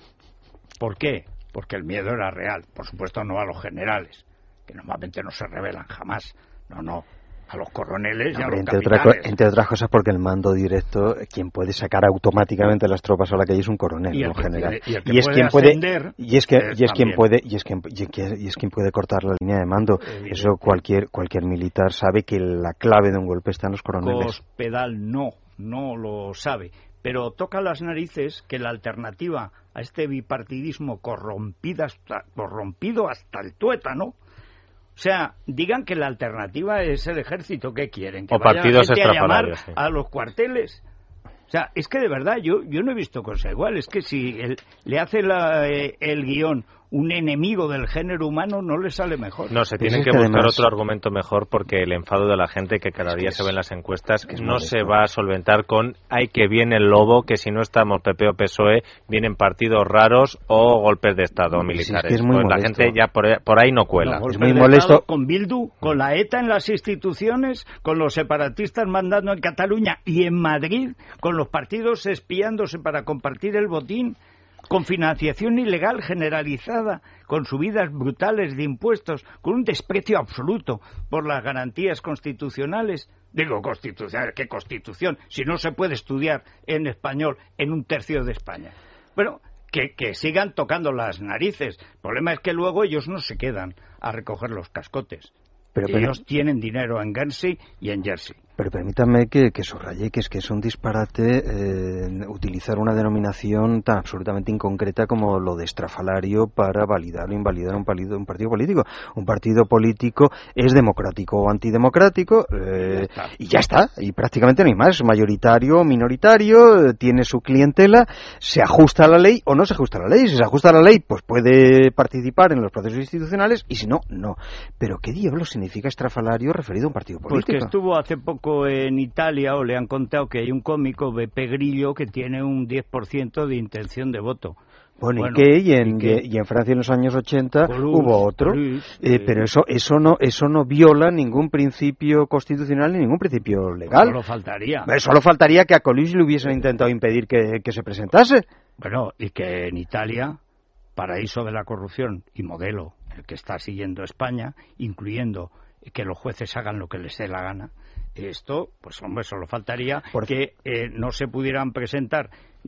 S2: ¿Por qué? Porque el miedo era real, por supuesto no a los generales, que normalmente no se rebelan jamás, no, no. A los coroneles y a los
S4: entre,
S2: capitanes.
S4: otra, entre otras cosas porque el mando directo, quien puede sacar automáticamente las tropas a la calle es un coronel,
S2: y
S4: no un general.
S2: Puede, y, el que
S4: y es
S2: puede
S4: quien puede
S2: ascender,
S4: y es que
S2: eh,
S4: y es quien
S2: también.
S4: puede y es quien y, que, y es quien puede cortar la línea de mando. Eso cualquier cualquier militar sabe que la clave de un golpe está en los coroneles.
S2: Cospedal no, no lo sabe, pero toca las narices que la alternativa a este bipartidismo corrompida hasta, corrompido hasta el tuétano. O sea, digan que la alternativa es el ejército. ¿Qué quieren? ¿Que
S3: o
S2: vaya
S3: partidos
S2: gente a llamar
S3: estrafalarios, sí.
S2: a los cuarteles? O sea, es que de verdad yo yo no he visto cosa igual. Es que si el, le hace la, eh, el guión un enemigo del género humano, no le sale mejor.
S3: No, se
S4: Pues
S3: tiene
S4: es
S3: que
S4: que
S3: buscar
S4: además...
S3: otro argumento mejor, porque el enfado de la gente que cada día
S4: es,
S3: se ve en las encuestas
S4: es
S3: no
S4: molesto.
S3: se va a solventar con ay que viene el lobo, que si no estamos P P o P S O E vienen partidos raros o golpes de Estado
S4: no,
S3: militares.
S4: Si es que es muy
S3: pues la
S4: molesto.
S3: gente ya por, por ahí no cuela.
S2: No,
S4: es muy molesto.
S2: Con Bildu, con la ETA en las instituciones, con los separatistas mandando en Cataluña y en Madrid, con los partidos espiándose para compartir el botín, con financiación ilegal generalizada, con subidas brutales de impuestos, con un desprecio absoluto por las garantías constitucionales. Digo, constitucionales, ¿qué constitución? Si no se puede estudiar en español en un tercio de España. Bueno, que, que sigan tocando las narices. El problema es que luego ellos no se quedan a recoger los cascotes.
S4: Pero, pero,
S2: ellos tienen dinero en Guernsey y en Jersey.
S4: Pero permítanme que, que subraye que es que es un disparate eh, utilizar una denominación tan absolutamente inconcreta como lo de estrafalario para validar o invalidar un, palido, un partido político. Un partido político es democrático o antidemocrático eh, y ya está, y prácticamente no hay más. Es mayoritario o minoritario, eh, tiene su clientela, se ajusta a la ley o no se ajusta a la ley. Si se ajusta a la ley, pues puede participar en los procesos institucionales y si no, no. Pero ¿qué diablos significa estrafalario referido a un partido político?
S2: Pues que estuvo hace poco en Italia, o le han contado que hay un cómico, Beppe Grillo, que tiene un diez por ciento de intención de voto.
S4: Bueno,
S2: bueno
S4: ¿y qué? Y en,
S2: ¿y qué?
S4: y en Francia en los años ochenta
S2: Colus,
S4: hubo otro,
S2: Colus,
S4: eh,
S2: eh,
S4: pero eso eso no eso no viola ningún principio constitucional ni ningún principio legal.
S2: Solo faltaría.
S4: Eh, Solo faltaría que a Colus le hubiesen intentado impedir que, que se presentase.
S2: Bueno, y que en Italia, paraíso de la corrupción y modelo, el que está siguiendo España, incluyendo que los jueces hagan lo que les dé la gana, esto, pues hombre, solo faltaría porque eh, no se pudieran presentar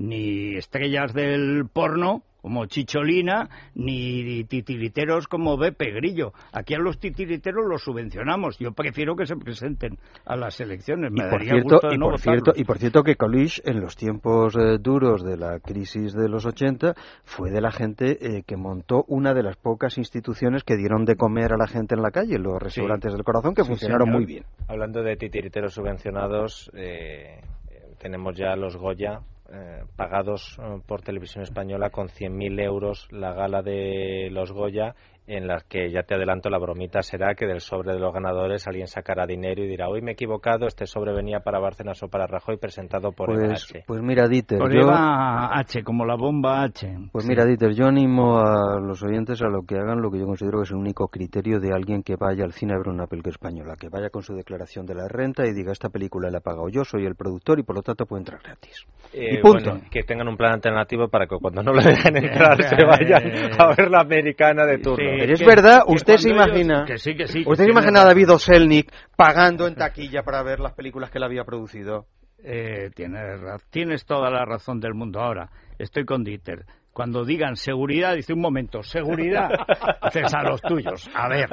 S2: ni estrellas del porno como Chicholina, ni titiriteros como Beppe Grillo. Aquí a los titiriteros los subvencionamos. Yo prefiero que se presenten a las elecciones. Me
S4: y por
S2: daría
S4: cierto,
S2: gusto de
S4: y
S2: no
S4: por cierto,
S2: votarlos.
S4: y por cierto que Coluche en los tiempos eh, duros de la crisis de los ochenta fue de la gente eh, que montó una de las pocas instituciones que dieron de comer a la gente en la calle, los restaurantes sí. del corazón, que sí, funcionaron señor. muy bien.
S3: Hablando de titiriteros subvencionados, eh, tenemos ya los Goya Eh, pagados eh, por Televisión Española con cien mil euros la gala de los Goya, en las que ya te adelanto la bromita será que del sobre de los ganadores alguien sacará dinero y dirá hoy me he equivocado, este sobre venía para Bárcenas o para Rajoy presentado por
S4: pues,
S3: Eva H.
S4: Pues mira Dieter,
S2: por
S4: yo...
S2: Eva H, como la bomba H.
S4: Pues
S2: sí.
S4: mira Dieter, yo animo a los oyentes a lo que hagan lo que yo considero que es el único criterio de alguien que vaya al cine a ver una película española, que vaya con su declaración de la renta y diga esta película la he pagado yo, soy el productor y por lo tanto puedo entrar gratis.
S3: Eh,
S4: y punto.
S3: Bueno, que tengan un plan alternativo para que cuando no le dejen entrar se vayan a ver la americana de turno.
S2: Sí,
S4: Pero es
S2: que,
S4: verdad,
S2: que
S4: usted se
S2: ellos,
S4: imagina,
S2: que sí, que sí,
S4: usted
S2: que
S4: se imagina a
S2: razón.
S4: David Oselnik pagando en taquilla para ver las películas que él había producido.
S2: Eh, tienes, tienes toda la razón del mundo. Ahora, estoy con Dieter. Cuando digan seguridad, dice un momento, seguridad, dices a los tuyos. A ver.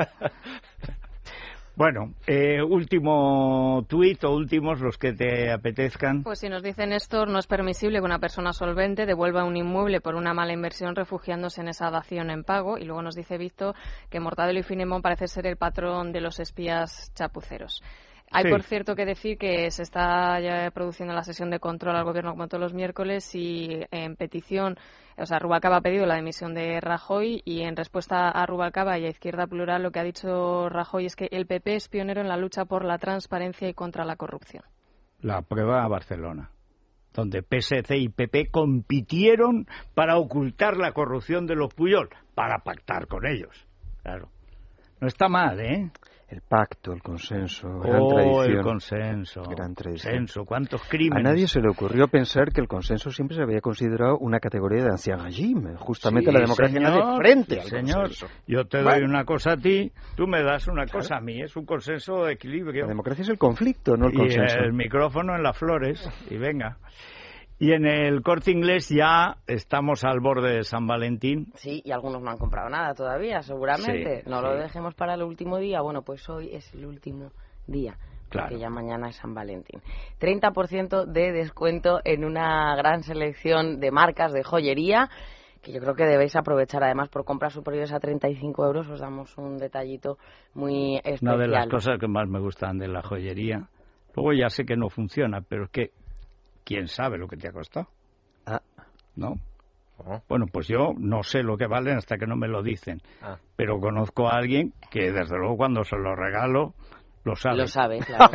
S2: Bueno, eh, último tuit o últimos los que te apetezcan.
S5: Pues si nos dice Néstor, no es permisible que una persona solvente devuelva un inmueble por una mala inversión refugiándose en esa dación en pago. Y luego nos dice Víctor que Mortadelo y Filemón parece ser el patrón de los espías chapuceros. Hay,
S2: sí.
S5: por cierto, que decir que se está ya produciendo la sesión de control al Gobierno como todos los miércoles y en petición, o sea, Rubalcaba ha pedido la dimisión de Rajoy y en respuesta a Rubalcaba y a Izquierda Plural lo que ha dicho Rajoy es que el P P es pionero en la lucha por la transparencia y contra la corrupción.
S2: La prueba a Barcelona, donde P S C y P P compitieron para ocultar la corrupción de los Pujol, para pactar con ellos. Claro. No está mal, ¿eh?
S4: El pacto, el consenso, gran
S2: oh,
S4: tradición.
S2: el consenso.
S4: Gran tradición.
S2: Consenso, ¿cuántos crímenes?
S4: A nadie se le ocurrió pensar que el consenso siempre se había considerado una categoría de ancien régime. Justamente
S2: sí,
S4: la democracia
S2: señor,
S4: nace frente al
S2: señor.
S4: consenso.
S2: Yo te doy
S4: bueno.
S2: una cosa a ti, tú me das una
S4: claro.
S2: cosa a mí. Es un consenso de equilibrio.
S4: La democracia es el conflicto, no el
S2: y
S4: consenso.
S2: el micrófono en las flores, y venga. Y en el Corte Inglés ya estamos al borde de San Valentín.
S15: Sí, y algunos no han comprado nada todavía, seguramente.
S2: Sí,
S15: no
S2: sí.
S15: lo dejemos para el último día. Bueno, pues hoy es el último día,
S2: claro.
S15: porque ya mañana es San Valentín. treinta por ciento de descuento en una gran selección de marcas de joyería, que yo creo que debéis aprovechar. Además, por compras superiores a treinta y cinco euros os damos un detallito muy especial.
S2: Una de las cosas que más me gustan de la joyería. Luego ya sé que no funciona, pero es que ¿quién sabe lo que te ha costado?
S4: Ah.
S2: ¿No? Oh. Bueno, pues yo no sé lo que valen hasta que no me lo dicen. Ah. Pero conozco a alguien que, desde luego, cuando se lo regalo, lo sabe.
S15: Lo sabe, claro.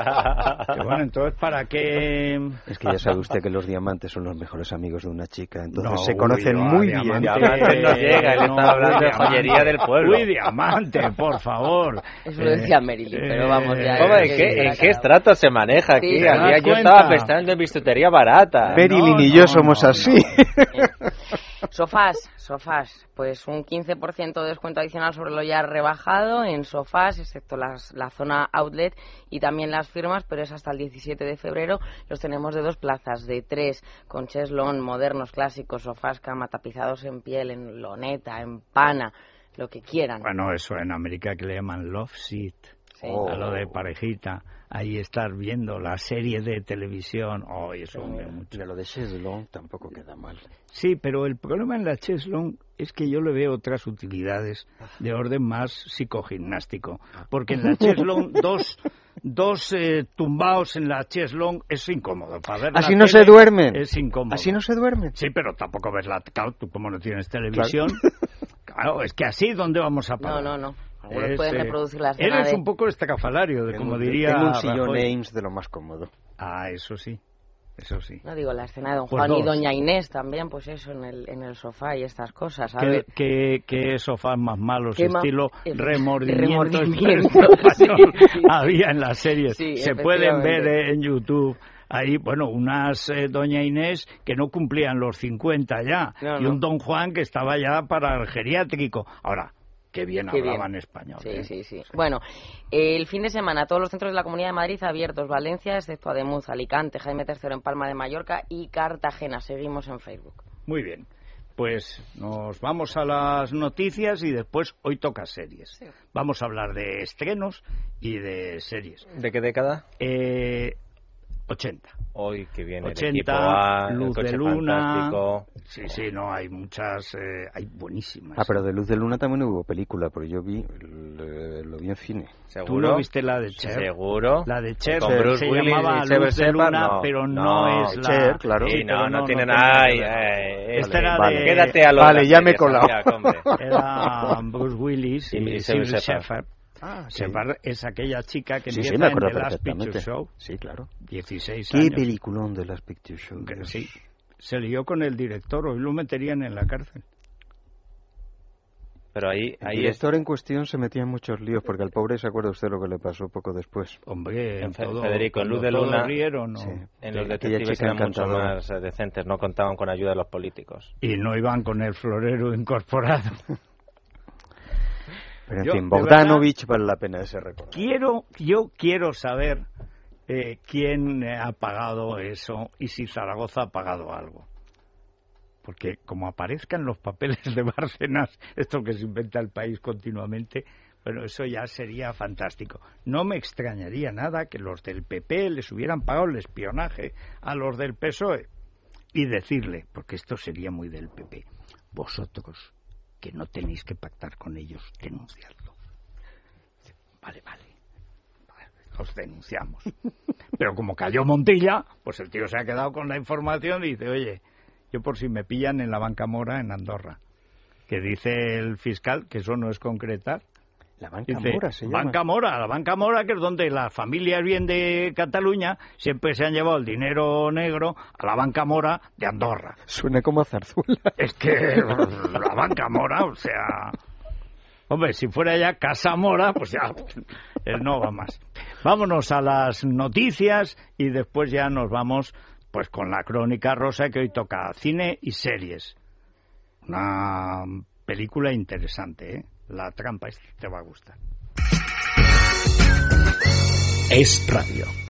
S2: Que bueno, entonces, ¿para qué...?
S4: Es que ya sabe usted que los diamantes son los mejores amigos de una chica, entonces
S2: no,
S4: se conocen
S2: uy,
S4: muy
S2: diamante,
S4: bien.
S3: Diamante no llega, él
S2: no,
S3: está hablando de
S2: diamante,
S3: joyería del pueblo.
S2: Uy, diamante, por favor.
S15: Eso lo decía eh, Merily, pero vamos ya.
S3: ¿Cómo, ¿En, qué, ¿En qué estrato se maneja aquí?
S15: Sí,
S3: Había, yo estaba pensando en bisutería barata.
S4: Merily
S2: no,
S4: y yo
S2: no,
S4: somos
S2: no,
S4: así.
S15: No. Sofás, sofás, pues un quince por ciento de descuento adicional sobre lo ya rebajado en sofás, excepto las, la zona outlet y también las firmas, pero es hasta el diecisiete de febrero. Los tenemos de dos plazas, de tres, con cheslón, modernos, clásicos, sofás, cama, tapizados en piel, en loneta, en pana, lo que quieran.
S2: Bueno, eso en América que le llaman love seat, sí. oh. a lo de parejita. Ahí estar viendo la serie de televisión, oh, eso sí, me mucho.
S4: De lo de cheslón tampoco queda mal.
S2: Sí, pero el problema en la cheslón es que yo le veo otras utilidades de orden más psicogimnástico, porque en la cheslón dos dos eh, tumbados en la cheslón es incómodo para ver.
S4: Así
S2: la
S4: no
S2: tele,
S4: se duermen.
S2: Es incómodo.
S4: Así no se duermen.
S2: Sí, pero tampoco ves la, claro, tú como no tienes televisión, claro, claro es que así dónde vamos a parar.
S15: No, no, no. Algunos pueden reproducir la escena.
S2: Eres
S15: de...
S2: un poco estrafalario, de, como diría.
S4: Tengo un sillón
S2: Rajoy.
S4: Ames de lo más cómodo.
S2: Ah, eso sí, eso sí.
S15: No digo la escena de Don
S2: pues
S15: Juan
S2: dos.
S15: y Doña Inés también, pues eso, en el, en el sofá y estas cosas. A
S2: ¿Qué,
S15: ver.
S2: qué, qué sofás más malos,
S15: ¿Qué
S2: estilo
S15: ma...
S2: remordimiento?
S15: remordimiento
S2: sí, sí. Había en las series.
S15: Sí,
S2: se pueden ver eh, en YouTube. Ahí, bueno, unas eh, Doña Inés que no cumplían los cincuenta ya, no, y no. un Don Juan que estaba ya para el geriátrico. Ahora, qué bien qué hablaban bien. español.
S15: Sí,
S2: ¿eh?
S15: sí, sí. Bueno, eh, el fin de semana todos los centros de la Comunidad de Madrid abiertos. Valencia, excepto Ademuz, Alicante, Jaime tercero en Palma de Mallorca y Cartagena. Seguimos en Facebook.
S2: Muy bien. Pues nos vamos a las noticias y después hoy toca series. Sí. Vamos a hablar de estrenos y de series.
S3: ¿De qué década?
S2: Eh... ochenta.
S3: Hoy que viene
S2: ochenta,
S3: el equipo A,
S2: Luz
S3: el
S2: de Luna.
S3: Fantástico.
S2: Sí, sí, no, hay muchas, eh, hay buenísimas.
S4: Ah, pero de Luz de Luna también hubo película, porque yo vi, lo, lo vi en cine.
S2: ¿Seguro? ¿Tú no viste la de Cher?
S3: ¿Seguro?
S2: La de Cher
S3: con Bruce
S2: se
S3: Willis
S2: llamaba
S3: y
S2: Luz de Luna,
S3: no,
S2: pero no,
S3: no
S2: es la...
S4: Cher, claro.
S3: Sí, no, no, no tiene
S2: no
S3: nada.
S2: Eh, Esta era
S4: vale.
S2: de...
S3: Quédate a lo
S4: Vale, ya me he colado.
S2: Era Bruce Willis y, y Sybil Shepherd.
S4: Ah, sí.
S2: Shepard es aquella chica que
S4: sí,
S2: empieza
S4: sí, me acuerdo
S2: en The Last
S4: perfectamente.
S2: Picture Show.
S4: Sí, claro.
S2: dieciséis
S4: ¿Qué
S2: años.
S4: Qué peliculón de Last Picture Show.
S2: Que, sí. Se lió con el director, hoy lo meterían en la cárcel.
S3: Pero ahí, ahí
S4: el director es... en cuestión se metía en muchos líos, porque al pobre se acuerda usted lo que le pasó poco después.
S2: Hombre, en todo,
S3: Federico, en Luz de Luna,
S2: rieron, ¿no?
S3: Sí. En los detectives eran mucho más decentes, no contaban con ayuda de los políticos.
S2: Y no iban con el florero incorporado.
S4: Pero en yo, fin, Bogdanovich vale la pena ese recuerdo.
S2: Quiero, yo quiero saber eh, quién ha pagado eso y si Zaragoza ha pagado algo. Porque como aparezcan los papeles de Bárcenas, esto que se inventa el país continuamente, bueno, eso ya sería fantástico. No me extrañaría nada que los del P P les hubieran pagado el espionaje a los del P S O E y decirle, porque esto sería muy del P P, vosotros que no tenéis que pactar con ellos, denunciadlo. Vale, vale. Los pues denunciamos. Pero como cayó Montilla, pues el tío se ha quedado con la información y dice, oye, yo por si me pillan en la Banca Mora en Andorra, que dice el fiscal que eso no es concretar.
S4: La Banca
S2: Dice,
S4: Mora se llama.
S2: Banca Mora, la Banca Mora, que es donde las familias bien de Cataluña siempre se han llevado el dinero negro a la Banca Mora de Andorra.
S4: Suena como a zarzuela.
S2: Es que la Banca Mora, o sea... Hombre, si fuera ya Casa Mora, pues ya él no va más. Vámonos a las noticias y después ya nos vamos pues con la Crónica Rosa, que hoy toca cine y series. Una película interesante, ¿eh? La trampa, te va a gustar.
S1: Es Radio.